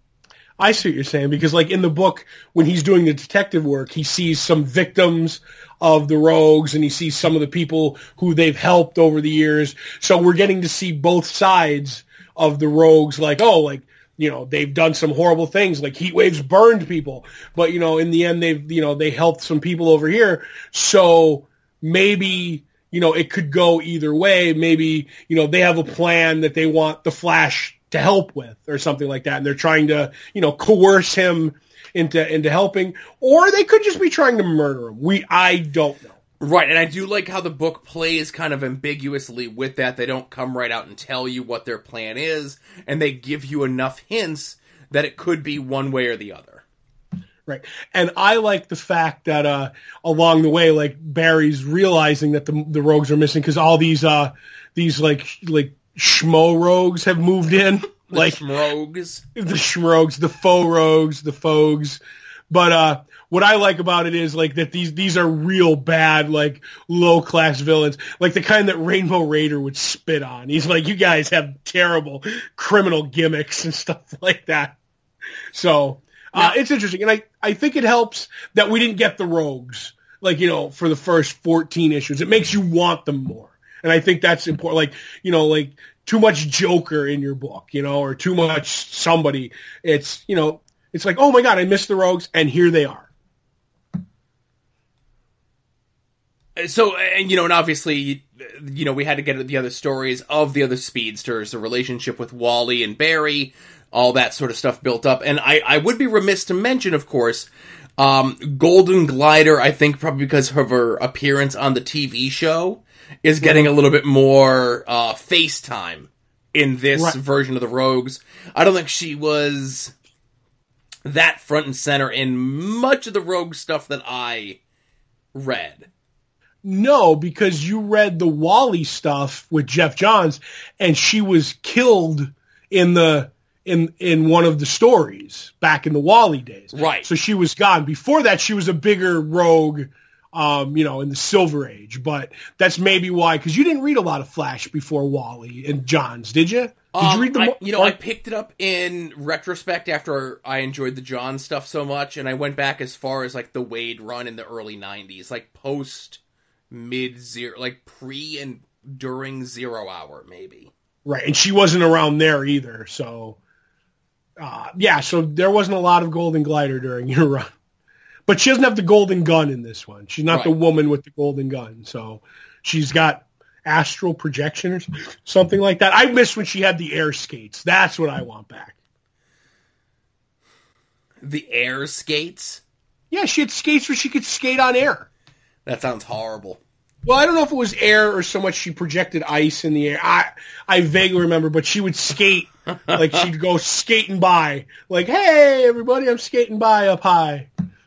Speaker 3: I see what you're saying, because like in the book, when he's doing the detective work, he sees some victims of the Rogues, and he sees some of the people who they've helped over the years. So we're getting to see both sides of the Rogues, they've done some horrible things, like Heatwave's burned people, but in the end they helped some people over here. So maybe it could go either way. Maybe they have a plan that they want the Flash to help with, or something like that, and they're trying to coerce him into helping, or they could just be trying to murder him. I don't know.
Speaker 2: Right, and I do like how the book plays kind of ambiguously with that. They don't come right out and tell you what their plan is, and they give you enough hints that it could be one way or the other.
Speaker 3: Right. And I like the fact that along the way, like, Barry's realizing that the rogues are missing because all these like schmo rogues have moved in. Like
Speaker 2: schmogues.
Speaker 3: The schmogues, the faux rogues, the fogues. But what I like about it is like that these are real bad, like, low class villains, like the kind that Rainbow Raider would spit on. He's like, you guys have terrible criminal gimmicks and stuff like that. So it's interesting, and I think it helps that we didn't get the rogues, like, you know, for the first 14 issues. It makes you want them more, and I think that's important. Like, you know, like too much Joker in your book, you know, or too much somebody. It's, you know, it's like, oh my God, I missed the rogues, and here they are.
Speaker 2: So, and, you know, and obviously, you know, we had to get the other stories of the other speedsters, the relationship with Wally and Barry, all that sort of stuff built up. And I would be remiss to mention, of course, Golden Glider, I think probably because of her appearance on the TV show, is getting a little bit more FaceTime in this version of the Rogues. I don't think she was that front and center in much of the Rogue stuff that I read.
Speaker 3: No, because you read the Wally stuff with Jeff Johns, and she was killed in one of the stories back in the Wally days.
Speaker 2: Right.
Speaker 3: So she was gone. Before that, she was a bigger rogue, you know, in the Silver Age. But that's maybe why, because you didn't read a lot of Flash before Wally and Johns, did you? Did you read the?
Speaker 2: I picked it up in retrospect after I enjoyed the John stuff so much, and I went back as far as like the Wade run in the early '90s, like post mid-zero, like pre and during 0 Hour, maybe.
Speaker 3: Right, and she wasn't around there either, so so there wasn't a lot of Golden Glider during your run. But she doesn't have the golden gun in this one. She's not the woman with the golden gun, so she's got astral projection or something like that. I miss when she had the air skates. That's what I want back.
Speaker 2: The air skates?
Speaker 3: Yeah, she had skates where she could skate on air.
Speaker 2: That sounds horrible.
Speaker 3: Well, I don't know if it was air or so much she projected ice in the air. I vaguely remember, but she would skate, like she'd go skating by. Like, hey, everybody, I'm skating by up high.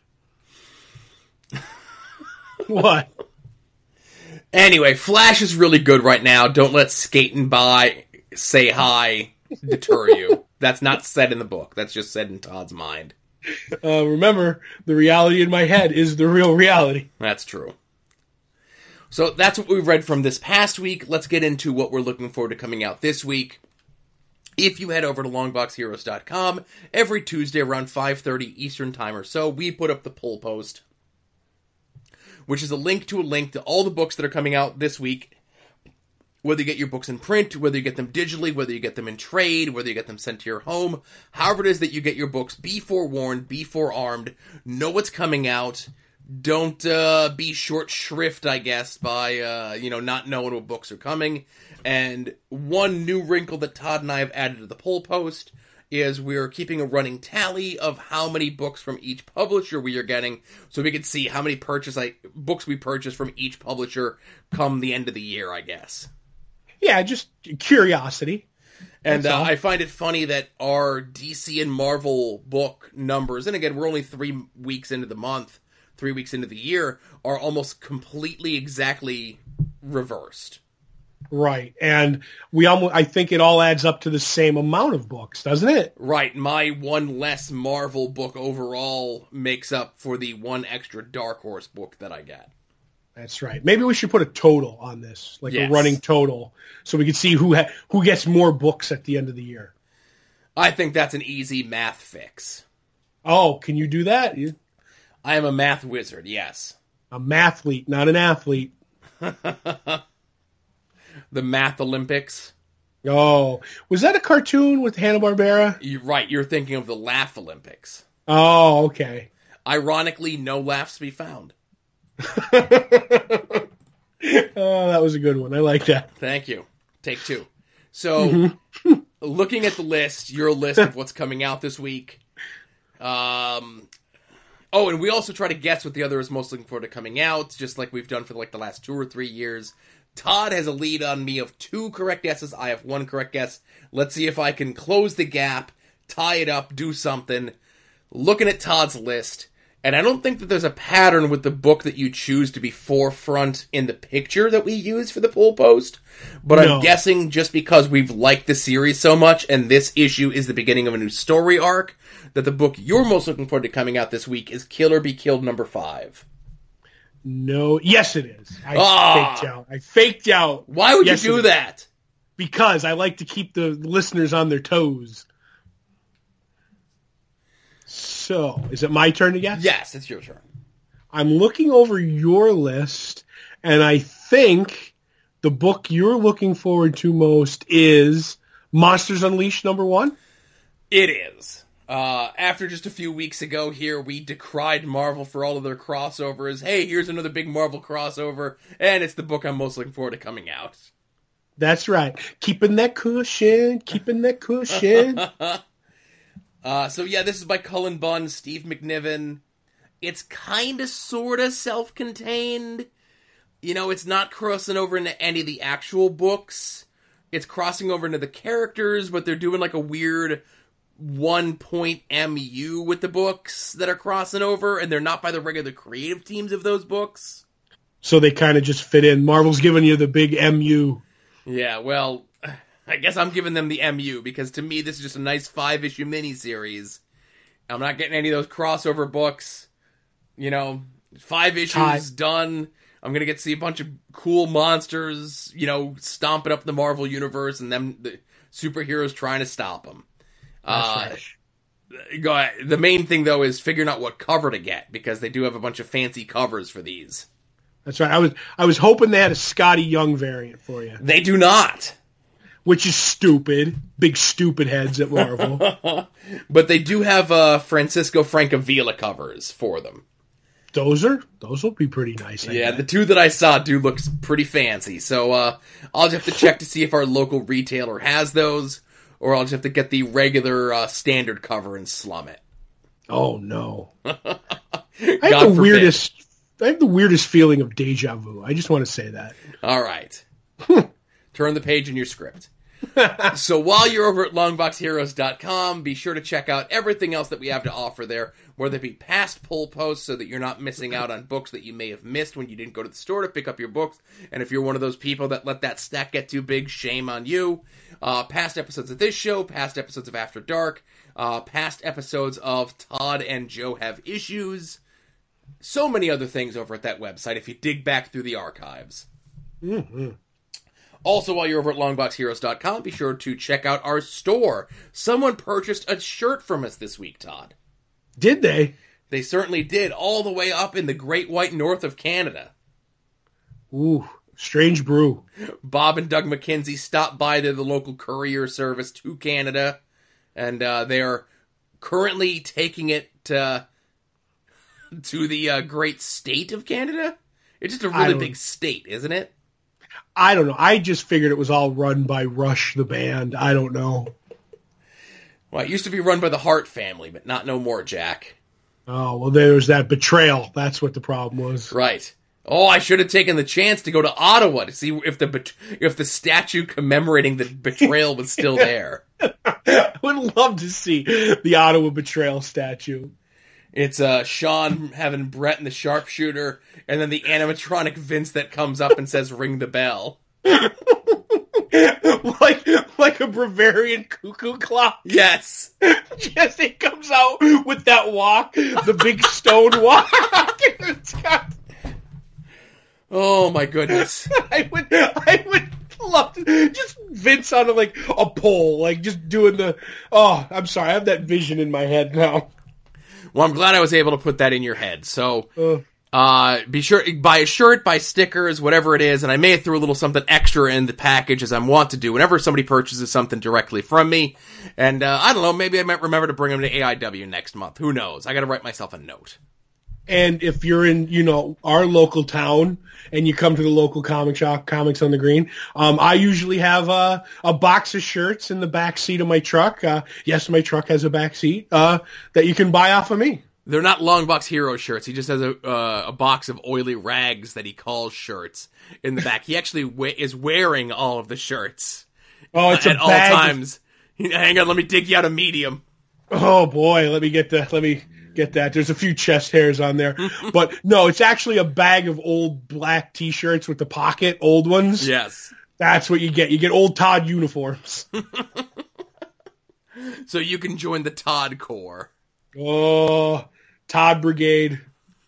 Speaker 3: What?
Speaker 2: Anyway, Flash is really good right now. Don't let skating by, say hi, deter you. That's not said in the book. That's just said in Todd's mind.
Speaker 3: Remember, the reality in my head is the real reality.
Speaker 2: That's true. So that's what we've read from this past week. Let's get into what we're looking forward to coming out this week. If you head over to longboxheroes.com, every Tuesday around 5:30 Eastern Time or so, we put up the poll post, which is a link to all the books that are coming out this week. Whether you get your books in print, whether you get them digitally, whether you get them in trade, whether you get them sent to your home, however it is that you get your books, be forewarned, be forearmed, know what's coming out. Don't be short shrift, I guess, by not knowing what books are coming. And one new wrinkle that Todd and I have added to the poll post is we're keeping a running tally of how many books from each publisher we are getting, so we can see how many books we purchase from each publisher come the end of the year, I guess.
Speaker 3: Yeah, just curiosity.
Speaker 2: And I find it funny that our DC and Marvel book numbers, and again, we're only 3 weeks into the month, 3 weeks into the year, are almost completely exactly reversed.
Speaker 3: Right, and I think it all adds up to the same amount of books, doesn't it?
Speaker 2: Right, my one less Marvel book overall makes up for the one extra Dark Horse book that I get.
Speaker 3: That's right. Maybe we should put a total on this, like a running total, so we can see who gets more books at the end of the year.
Speaker 2: I think that's an easy math fix.
Speaker 3: Oh, can you do that?
Speaker 2: I am a math wizard, yes.
Speaker 3: A mathlete, not an athlete.
Speaker 2: The Math Olympics.
Speaker 3: Oh, was that a cartoon with Hanna-Barbera?
Speaker 2: You're thinking of the Laugh Olympics.
Speaker 3: Oh, okay.
Speaker 2: Ironically, no laughs to be found.
Speaker 3: Oh, that was a good one. I like that.
Speaker 2: Thank you. Take 2. So, looking at the list, your list of what's coming out this week. Oh, and we also try to guess what the other is most looking forward to coming out, just like we've done for like the last 2 or 3 years. Todd has a lead on me of 2 correct guesses. I have 1 correct guess. Let's see if I can close the gap, tie it up, do something. Looking at Todd's list, and I don't think that there's a pattern with the book that you choose to be forefront in the picture that we use for the poll post, but no. I'm guessing just because we've liked the series so much, and this issue is the beginning of a new story arc, that the book you're most looking forward to coming out this week is Kill or Be Killed #5.
Speaker 3: No, yes it is. I faked out.
Speaker 2: Why would you do that?
Speaker 3: Because I like to keep the listeners on their toes. So, is it my turn to guess?
Speaker 2: Yes, it's your turn.
Speaker 3: I'm looking over your list, and I think the book you're looking forward to most is Monsters Unleashed #1?
Speaker 2: It is. After just a few weeks ago here, we decried Marvel for all of their crossovers. Hey, here's another big Marvel crossover, and it's the book I'm most looking forward to coming out.
Speaker 3: That's right. Keeping that cushion.
Speaker 2: So yeah, this is by Cullen Bunn, Steve McNiven. It's kind of, sort of self-contained. You know, it's not crossing over into any of the actual books. It's crossing over into the characters, but they're doing like a weird 1-point MU with the books that are crossing over, and they're not by the regular creative teams of those books.
Speaker 3: So they kind of just fit in. Marvel's giving you the big MU.
Speaker 2: Yeah, well, I guess I'm giving them the MU, because to me this is just a nice 5-issue miniseries. I'm not getting any of those crossover books. You know, 5 issues done. I'm going to get to see a bunch of cool monsters, you know, stomping up the Marvel Universe, and them, the superheroes trying to stop them. The main thing, though, is figuring out what cover to get, because they do have a bunch of fancy covers for these.
Speaker 3: That's right. I was hoping they had a Scotty Young variant for you.
Speaker 2: They do not.
Speaker 3: Which is stupid. Big stupid heads at Marvel.
Speaker 2: But they do have Francisco Francavilla covers for them.
Speaker 3: Those will be pretty nice.
Speaker 2: Yeah, the 2 that I saw do look pretty fancy. So I'll just have to check to see if our local retailer has those, or I'll just have to get the regular standard cover and slum it.
Speaker 3: Oh no! I have the weirdest feeling of deja vu. I just want to say that.
Speaker 2: All right. Turn the page in your script. So while you're over at longboxheroes.com, be sure to check out everything else that we have to offer there, whether it be past pull posts so that you're not missing out on books that you may have missed when you didn't go to the store to pick up your books. And if you're one of those people that let that stack get too big, shame on you. Past episodes of this show, past episodes of After Dark, past episodes of Todd and Joe Have Issues. So many other things over at that website if you dig back through the archives.
Speaker 3: Mm-hmm.
Speaker 2: Also, while you're over at longboxheroes.com, be sure to check out our store. Someone purchased a shirt from us this week, Todd.
Speaker 3: Did they?
Speaker 2: They certainly did, all the way up in the Great White North of Canada.
Speaker 3: Ooh, strange brew.
Speaker 2: Bob and Doug McKenzie stopped by to the local courier service to Canada, and they are currently taking it to the great state of Canada. It's just a really big state, isn't it?
Speaker 3: I don't know. I just figured it was all run by Rush, the band. I don't know.
Speaker 2: Well, it used to be run by the Hart family, but not no more, Jack.
Speaker 3: Oh, well, there was that betrayal. That's what the problem was.
Speaker 2: Right. Oh, I should have taken the chance to go to Ottawa to see if the statue commemorating the betrayal was still there.
Speaker 3: I would love to see the Ottawa betrayal statue.
Speaker 2: It's Sean having Brett and the sharpshooter, and then the animatronic Vince that comes up and says, "Ring the bell."
Speaker 3: like a Bavarian cuckoo clock.
Speaker 2: Yes.
Speaker 3: Jesse comes out with that walk, the big stone walk.
Speaker 2: Oh my goodness.
Speaker 3: I would love to just Vince on a pole, just doing the. Oh, I'm sorry, I have that vision in my head now.
Speaker 2: Well, I'm glad I was able to put that in your head. So, be sure buy a shirt, buy stickers, whatever it is, and I may throw a little something extra in the package as I want to do whenever somebody purchases something directly from me. And I don't know, maybe I might remember to bring them to AIW next month. Who knows? I got to write myself a note.
Speaker 3: And if you're in, our local town and you come to the local comic shop, Comics on the Green, I usually have a box of shirts in the back seat of my truck. Yes, my truck has a back seat that you can buy off of me.
Speaker 2: They're not Longbox Hero shirts. He just has a box of oily rags that he calls shirts in the back. He actually is wearing all of the shirts.
Speaker 3: Oh, it's
Speaker 2: at all times. Hang on, let me dig you out a medium.
Speaker 3: Oh boy, let me get that. There's a few chest hairs on there. But no, it's actually a bag of old black t-shirts with the pocket, old ones.
Speaker 2: Yes.
Speaker 3: That's what you get. You get old Todd uniforms.
Speaker 2: So you can join the Todd Corps.
Speaker 3: Oh, Todd Brigade.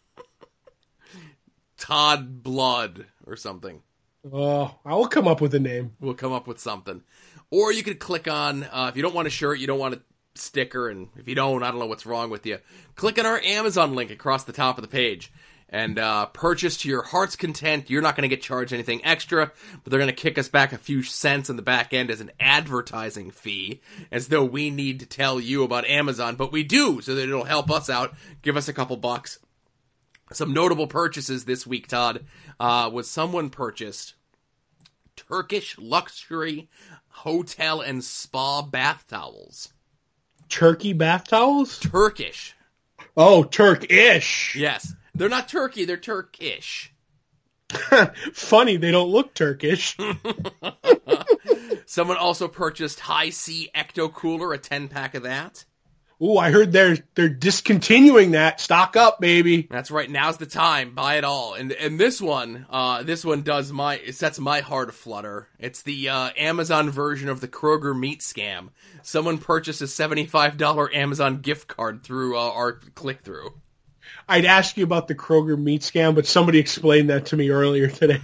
Speaker 2: Todd Blood or something.
Speaker 3: Oh, I will come up with a name.
Speaker 2: We'll come up with something. Or you could click on, if you don't want a shirt, you don't want a sticker, and if you don't, I don't know what's wrong with you. Click on our Amazon link across the top of the page and purchase to your heart's content. You're not going to get charged anything extra, but they're going to kick us back a few cents in the back end as an advertising fee, as though we need to tell you about Amazon, but we do, so that it'll help us out, give us a couple bucks. Some notable purchases this week, Todd, was someone purchased Turkish luxury hotel and spa bath towels.
Speaker 3: Turkey bath towels?
Speaker 2: Turkish.
Speaker 3: Oh, Turkish.
Speaker 2: Yes. They're not Turkey, they're Turkish.
Speaker 3: Funny, they don't look Turkish.
Speaker 2: Someone also purchased High C Ecto Cooler, a 10-pack of that.
Speaker 3: Ooh, I heard they're discontinuing that. Stock up, baby.
Speaker 2: That's right. Now's the time. Buy it all. And this one it sets my heart aflutter. It's the Amazon version of the Kroger meat scam. Someone purchased a $75 Amazon gift card through our click-through.
Speaker 3: I'd ask you about the Kroger meat scam, but somebody explained that to me earlier today.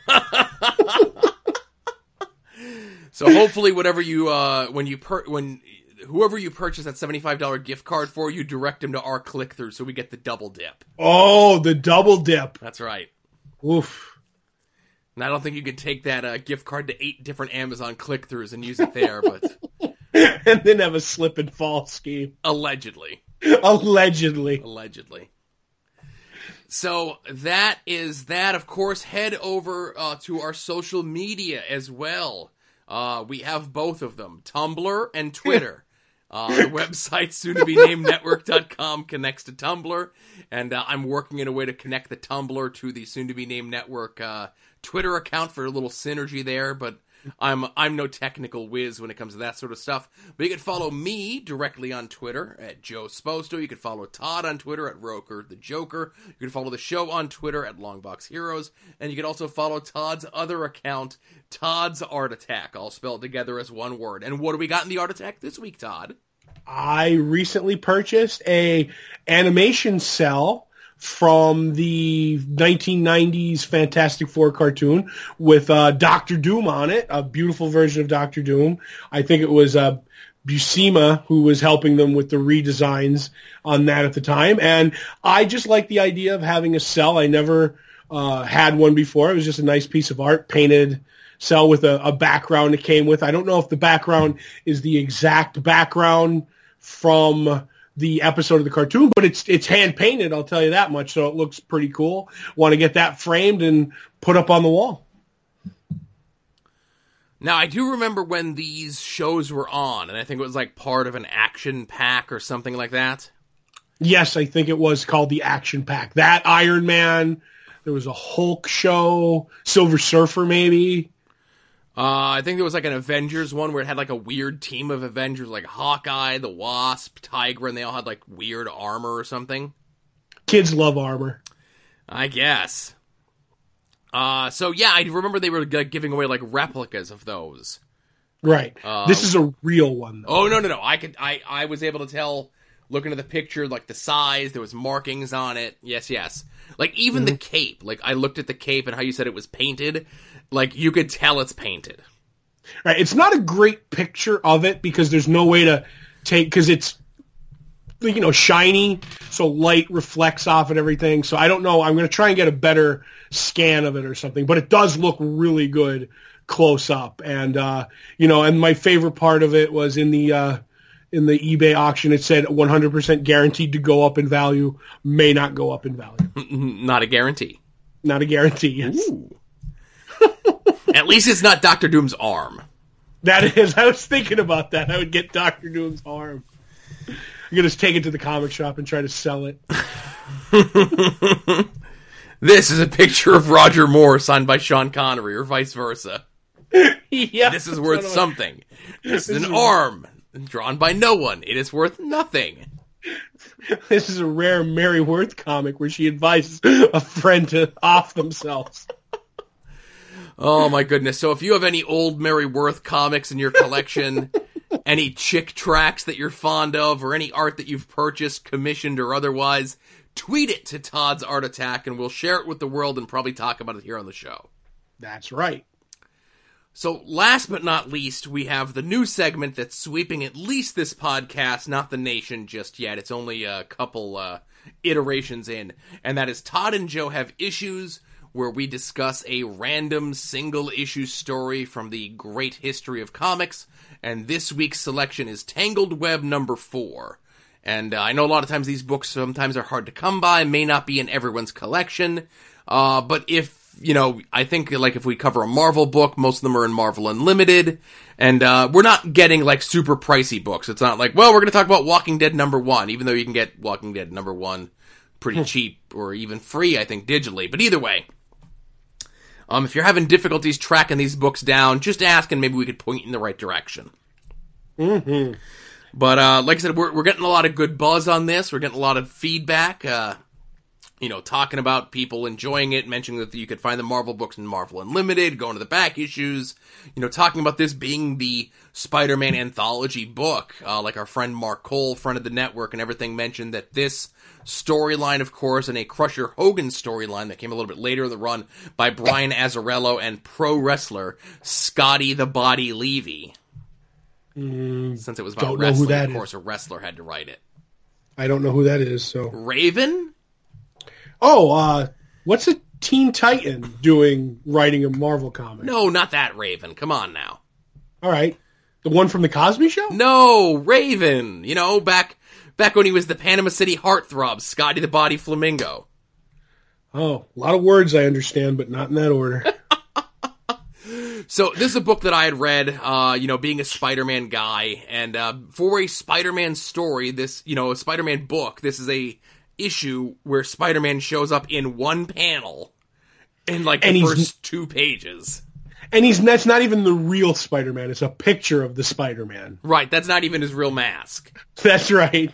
Speaker 2: So hopefully, whatever you whoever you purchase that $75 gift card for, you direct them to our click-through so we get the double dip.
Speaker 3: Oh, the double dip.
Speaker 2: That's right.
Speaker 3: Oof.
Speaker 2: And I don't think you can take that gift card to 8 different Amazon click-throughs and use it there, but...
Speaker 3: And then have a slip and fall scheme.
Speaker 2: Allegedly.
Speaker 3: Allegedly.
Speaker 2: So that is that. Of course, head over to our social media as well. We have both of them, Tumblr and Twitter. The website, soon-to-be-named-network.com, connects to Tumblr, and I'm working in a way to connect the Tumblr to the soon-to-be-named network Twitter account for a little synergy there, but I'm no technical whiz when it comes to that sort of stuff. But you can follow me directly on Twitter at Joe Sposto. You can follow Todd on Twitter at Roker the Joker. You can follow the show on Twitter at Longbox Heroes. And you can also follow Todd's other account, Todd's Art Attack, all spelled together as one word. And what do we got in the Art Attack this week, Todd?
Speaker 3: I recently purchased a animation cell from the 1990s Fantastic Four cartoon with Dr. Doom on it, a beautiful version of Dr. Doom. I think it was Buscema who was helping them with the redesigns on that at the time. And I just like the idea of having a cell. I never had one before. It was just a nice piece of art, painted cell with a background it came with. I don't know if the background is the exact background from the episode of the cartoon, but it's hand painted, I'll tell you that much, so it looks pretty cool. Want to get that framed and put up on the wall.
Speaker 2: Now, I do remember when these shows were on, and I think it was like part of an action pack or something like that.
Speaker 3: Yes, I think it was called the Action Pack. That, Iron Man, there was a Hulk show, Silver Surfer maybe.
Speaker 2: I think there was like an Avengers one where it had like a weird team of Avengers, like Hawkeye, the Wasp, Tigra, and they all had like weird armor or something.
Speaker 3: Kids love armor.
Speaker 2: I guess. So yeah, I remember they were giving away like replicas of those.
Speaker 3: Right. This is a real one, though.
Speaker 2: Oh, no. I was able to tell, looking at the picture, like the size, there was markings on it. Yes. Like even the cape, like I looked at the cape and how you said it was painted. Like, you could tell it's painted.
Speaker 3: Right. It's not a great picture of it because there's no way to take, because it's, shiny, so light reflects off and everything. So I don't know. I'm going to try and get a better scan of it or something. But it does look really good close up. And, and my favorite part of it was in the eBay auction, it said 100% guaranteed to go up in value, may not go up in value.
Speaker 2: Not a guarantee.
Speaker 3: Not a guarantee, yes.
Speaker 2: Ooh. At least it's not Dr. Doom's arm.
Speaker 3: That is. I was thinking about that. I would get Dr. Doom's arm. You're going to take it to the comic shop and try to sell it.
Speaker 2: This is a picture of Roger Moore signed by Sean Connery, or vice versa.
Speaker 3: Yeah,
Speaker 2: this is worth something. This is an arm drawn by no one. It is worth nothing.
Speaker 3: This is a rare Mary Worth comic where she advises a friend to off themselves.
Speaker 2: Oh my goodness. So if you have any old Mary Worth comics in your collection, any chick tracks that you're fond of, or any art that you've purchased, commissioned, or otherwise, tweet it to Todd's Art Attack and we'll share it with the world and probably talk about it here on the show.
Speaker 3: That's right.
Speaker 2: So last but not least, we have the new segment that's sweeping at least this podcast, not the nation just yet. It's only a couple iterations in. And that is Todd and Joe Have Issues, where we discuss a random single-issue story from the great history of comics. And this week's selection is Tangled Web number 4. And I know a lot of times these books sometimes are hard to come by, may not be in everyone's collection. But if I think like if we cover a Marvel book, most of them are in Marvel Unlimited, and we're not getting like super pricey books. It's not like, well, we're going to talk about Walking Dead number 1, even though you can get Walking Dead number 1 pretty cheap or even free, I think, digitally. But either way, if you're having difficulties tracking these books down, just ask and maybe we could point you in the right direction.
Speaker 3: Mm-hmm.
Speaker 2: But like I said, we're getting a lot of good buzz on this. We're getting a lot of feedback. Talking about people enjoying it, mentioning that you could find the Marvel books in Marvel Unlimited, going to the back issues, talking about this being the Spider-Man anthology book. Like our friend Mark Cole, friend of the network and everything, mentioned that this storyline, of course, and a Crusher Hogan storyline that came a little bit later in the run by Brian Azzarello and pro wrestler Scotty the Body Levy. Since it was about wrestling, of course, a wrestler had to write it.
Speaker 3: I don't know who that is, so.
Speaker 2: Raven?
Speaker 3: Oh, what's a Teen Titan doing writing a Marvel comic?
Speaker 2: No, not that Raven. Come on now.
Speaker 3: All right. The one from the Cosby Show?
Speaker 2: No, Raven. Back when he was the Panama City heartthrob, Scotty the Body Flamingo.
Speaker 3: Oh, a lot of words I understand, but not in that order.
Speaker 2: So this is a book that I had read, being a Spider-Man guy, and for a Spider-Man story, this, a Spider-Man book, this is a issue where Spider-Man shows up in one panel in the first 2 pages.
Speaker 3: And that's not even the real Spider-Man. It's a picture of the Spider-Man.
Speaker 2: Right. That's not even his real mask.
Speaker 3: That's right.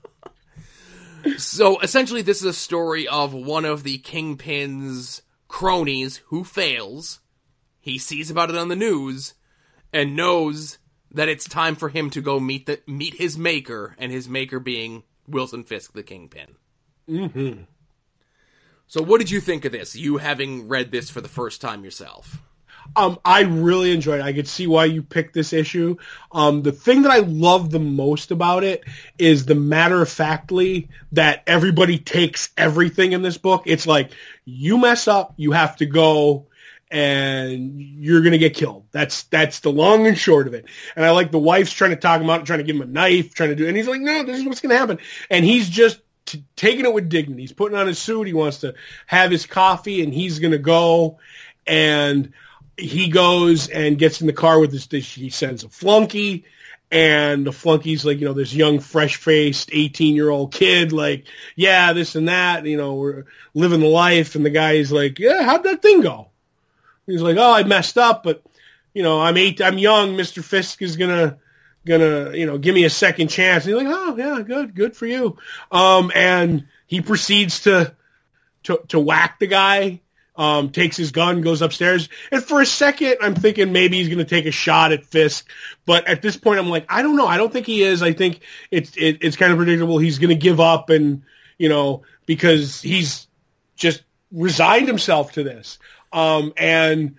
Speaker 2: So essentially this is a story of one of the Kingpin's cronies who fails. He sees about it on the news and knows that it's time for him to go meet his maker, and his maker being Wilson Fisk, the Kingpin.
Speaker 3: Mm-hmm.
Speaker 2: So what did you think of this, you having read this for the first time yourself?
Speaker 3: I really enjoyed it. I could see why you picked this issue. The thing that I love the most about it is the matter-of-factly that everybody takes everything in this book. It's like, you mess up, you have to go, and you're going to get killed. That's the long and short of it. And I like the wife's trying to talk him out, trying to give him a knife, and he's like, no, this is what's going to happen. And he's just taking it with dignity. He's putting on his suit. He wants to have his coffee, and he's going to go. And he goes and gets in the car with he sends a flunky, and the flunky's like, this young, fresh-faced 18-year-old kid, like, yeah, this and that, we're living the life. And the guy's like, yeah, how'd that thing go? He's like, oh, I messed up, but, I'm young. Mr. Fisk is gonna, give me a second chance. And he's like, oh, yeah, good for you. And he proceeds to whack the guy, takes his gun, goes upstairs. And for a second, I'm thinking maybe he's going to take a shot at Fisk. But at this point, I'm like, I don't know. I don't think he is. I think it's kind of predictable. He's going to give up and, because he's just resigned himself to this. And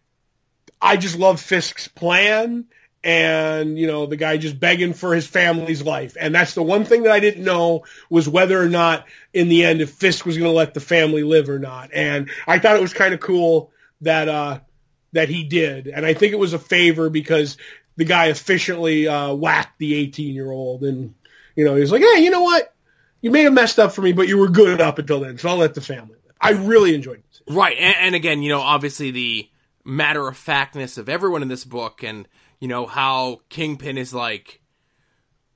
Speaker 3: I just love Fisk's plan and, the guy just begging for his family's life. And that's the one thing that I didn't know was whether or not in the end if Fisk was going to let the family live or not. And I thought it was kind of cool that he did. And I think it was a favor because the guy efficiently whacked the 18-year-old. And, he's like, hey, you know what? You may have messed up for me, but you were good up until then, so I'll let the family live. I really enjoyed it.
Speaker 2: Right, and again, obviously the matter-of-factness of everyone in this book and, how Kingpin is like,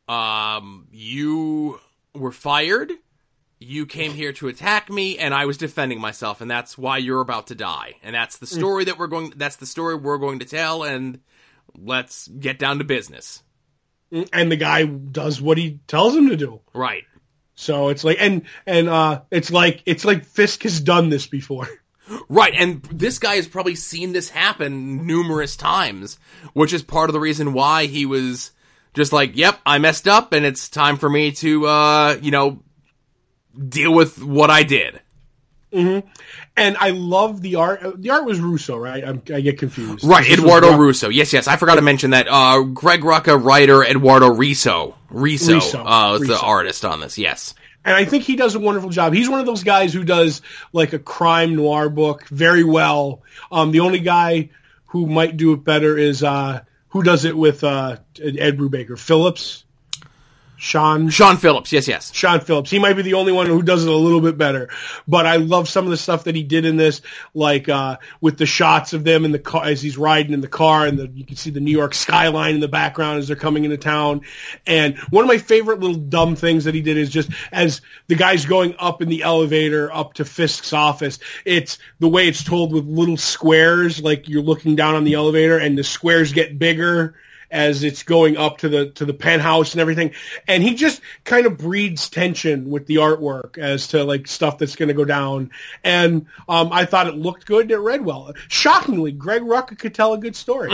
Speaker 2: You were fired. You came here to attack me, and I was defending myself, and that's why you're about to die. And that's the story that's the story we're going to tell, and let's get down to business.
Speaker 3: And the guy does what he tells him to do.
Speaker 2: Right.
Speaker 3: So it's like, and it's like Fisk has done this before.
Speaker 2: Right, and this guy has probably seen this happen numerous times, which is part of the reason why he was just like, yep, I messed up, and it's time for me to, deal with what I did.
Speaker 3: Mm-hmm. And I love the art. The art was Russo, right? I get confused.
Speaker 2: Right, Eduardo Russo. Yes. I forgot to mention that. Greg Rucka, writer, Eduardo Riso was the artist on this, yes.
Speaker 3: And I think he does a wonderful job. He's one of those guys who does like a crime noir book very well. The only guy who might do it better is who does it with Ed Brubaker? Phillips? Sean
Speaker 2: Phillips, yes.
Speaker 3: Sean Phillips. He might be the only one who does it a little bit better. But I love some of the stuff that he did in this, like with the shots of them in the car as he's riding in the car, and you can see the New York skyline in the background as they're coming into town. And one of my favorite little dumb things that he did is just as the guy's going up in the elevator up to Fisk's office, it's the way it's told with little squares, like you're looking down on the elevator, and the squares get bigger as it's going up to the penthouse and everything. And he just kind of breeds tension with the artwork as to like stuff that's going to go down. And I thought it looked good and it read well. Shockingly, Greg Rucka could tell a good story.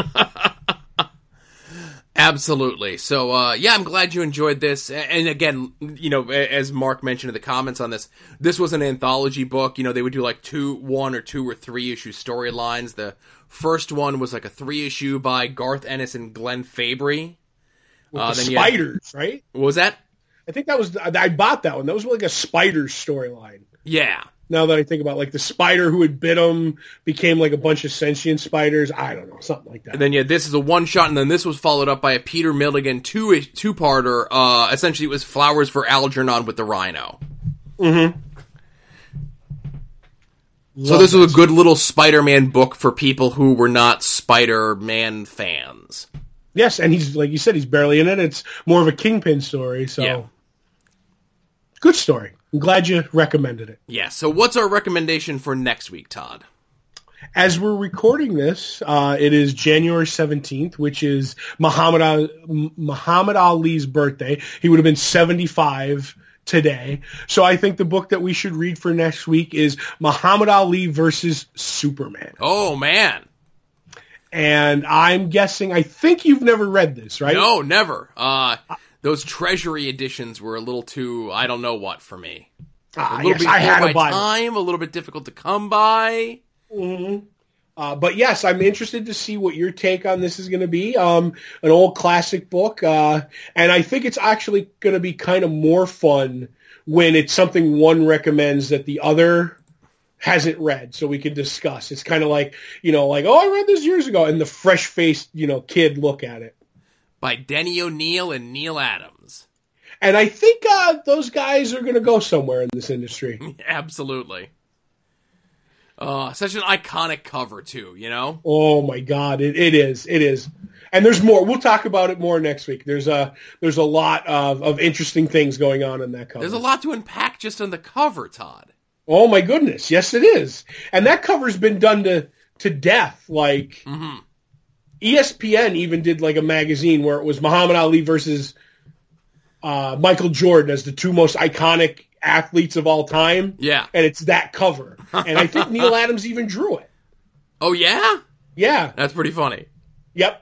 Speaker 2: Absolutely. So, I'm glad you enjoyed this. And again, as Mark mentioned in the comments on this was an anthology book. They would do like 1 or 2 or 3 issue storylines. The first one was like a 3-issue by Garth Ennis and Glenn Fabry.
Speaker 3: With the spiders, right?
Speaker 2: What was that?
Speaker 3: I think I bought that one. That was like a spiders storyline.
Speaker 2: Yeah.
Speaker 3: Now that I think about it, like the spider who had bit him became like a bunch of sentient spiders. I don't know, something like that.
Speaker 2: And then this is a one-shot, and then this was followed up by a Peter Milligan two-parter. Essentially, it was Flowers for Algernon with the Rhino.
Speaker 3: Mm-hmm.
Speaker 2: So this was a good little Spider-Man book for people who were not Spider-Man fans.
Speaker 3: Yes, and he's, like you said, he's barely in it. It's more of a Kingpin story, so... Yeah. Good story. I'm glad you recommended it.
Speaker 2: Yeah, so what's our recommendation for next week, Todd?
Speaker 3: As we're recording this, it is January 17th, which is Muhammad Ali's birthday. He would have been 75 today. So I think the book that we should read for next week is Muhammad Ali versus Superman.
Speaker 2: Oh, man.
Speaker 3: And I'm guessing, I think you've never read this, right?
Speaker 2: No, never. Those Treasury editions were a little too, I don't know what, for me. A little bit before my time, a little bit difficult to come by.
Speaker 3: Mm-hmm. But yes, I'm interested to see what your take on this is going to be. An old classic book. And I think it's actually going to be kind of more fun when it's something one recommends that the other hasn't read, so we can discuss. It's kind of like, oh, I read this years ago, and the fresh-faced, kid look at it.
Speaker 2: By Denny O'Neil and Neil Adams.
Speaker 3: And I think those guys are going to go somewhere in this industry.
Speaker 2: Absolutely. Such an iconic cover, too,
Speaker 3: Oh, my God. It is. It is. And there's more. We'll talk about it more next week. There's a lot of interesting things going on in that cover.
Speaker 2: There's a lot to unpack just on the cover, Todd.
Speaker 3: Oh, my goodness. Yes, it is. And that cover's been done to death. Like,
Speaker 2: mm-hmm.
Speaker 3: ESPN even did like a magazine where it was Muhammad Ali versus Michael Jordan as the two most iconic athletes of all time.
Speaker 2: Yeah.
Speaker 3: And it's that cover. And I think Neil Adams even drew it.
Speaker 2: Oh, yeah?
Speaker 3: Yeah.
Speaker 2: That's pretty funny.
Speaker 3: Yep.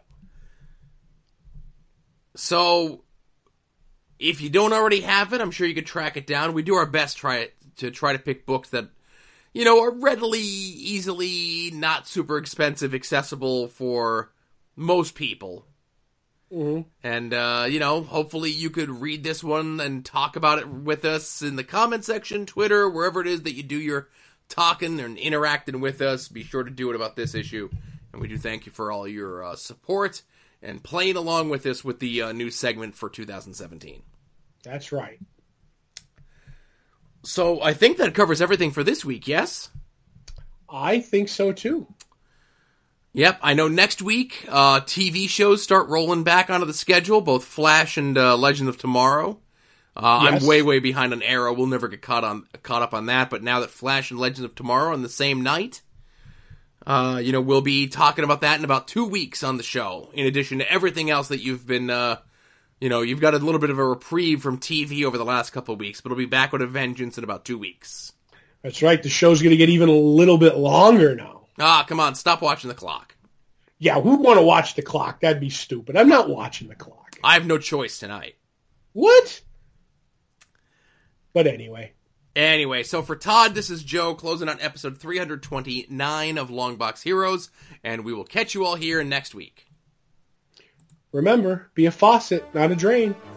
Speaker 2: So, if you don't already have it, I'm sure you could track it down. We do our best to try to pick books that, are readily, easily, not super expensive, accessible for most people.
Speaker 3: Mm-hmm.
Speaker 2: And, hopefully you could read this one and talk about it with us in the comment section, Twitter, wherever it is that you do your talking and interacting with us. Be sure to do it about this issue. And we do thank you for all your support and playing along with us with the new segment for 2017.
Speaker 3: That's right.
Speaker 2: So I think that covers everything for this week, yes?
Speaker 3: I think so, too.
Speaker 2: Yep, I know next week, TV shows start rolling back onto the schedule, both Flash and Legend of Tomorrow. Yes. I'm way behind on Arrow. We'll never get caught up on that, but now that Flash and Legend of Tomorrow on the same night, we'll be talking about that in about 2 weeks on the show, in addition to everything else that you've been, you've got a little bit of a reprieve from TV over the last couple of weeks, but it'll be back with a vengeance in about 2 weeks.
Speaker 3: That's right. The show's going to get even a little bit longer now.
Speaker 2: Come on. Stop watching the clock.
Speaker 3: Yeah, who'd want to watch the clock? That'd be stupid. I'm not watching the clock.
Speaker 2: I have no choice tonight.
Speaker 3: What? But anyway.
Speaker 2: Anyway, so for Todd, this is Joe closing on episode 329 of Longbox Heroes, and we will catch you all here next week.
Speaker 3: Remember, be a faucet, not a drain.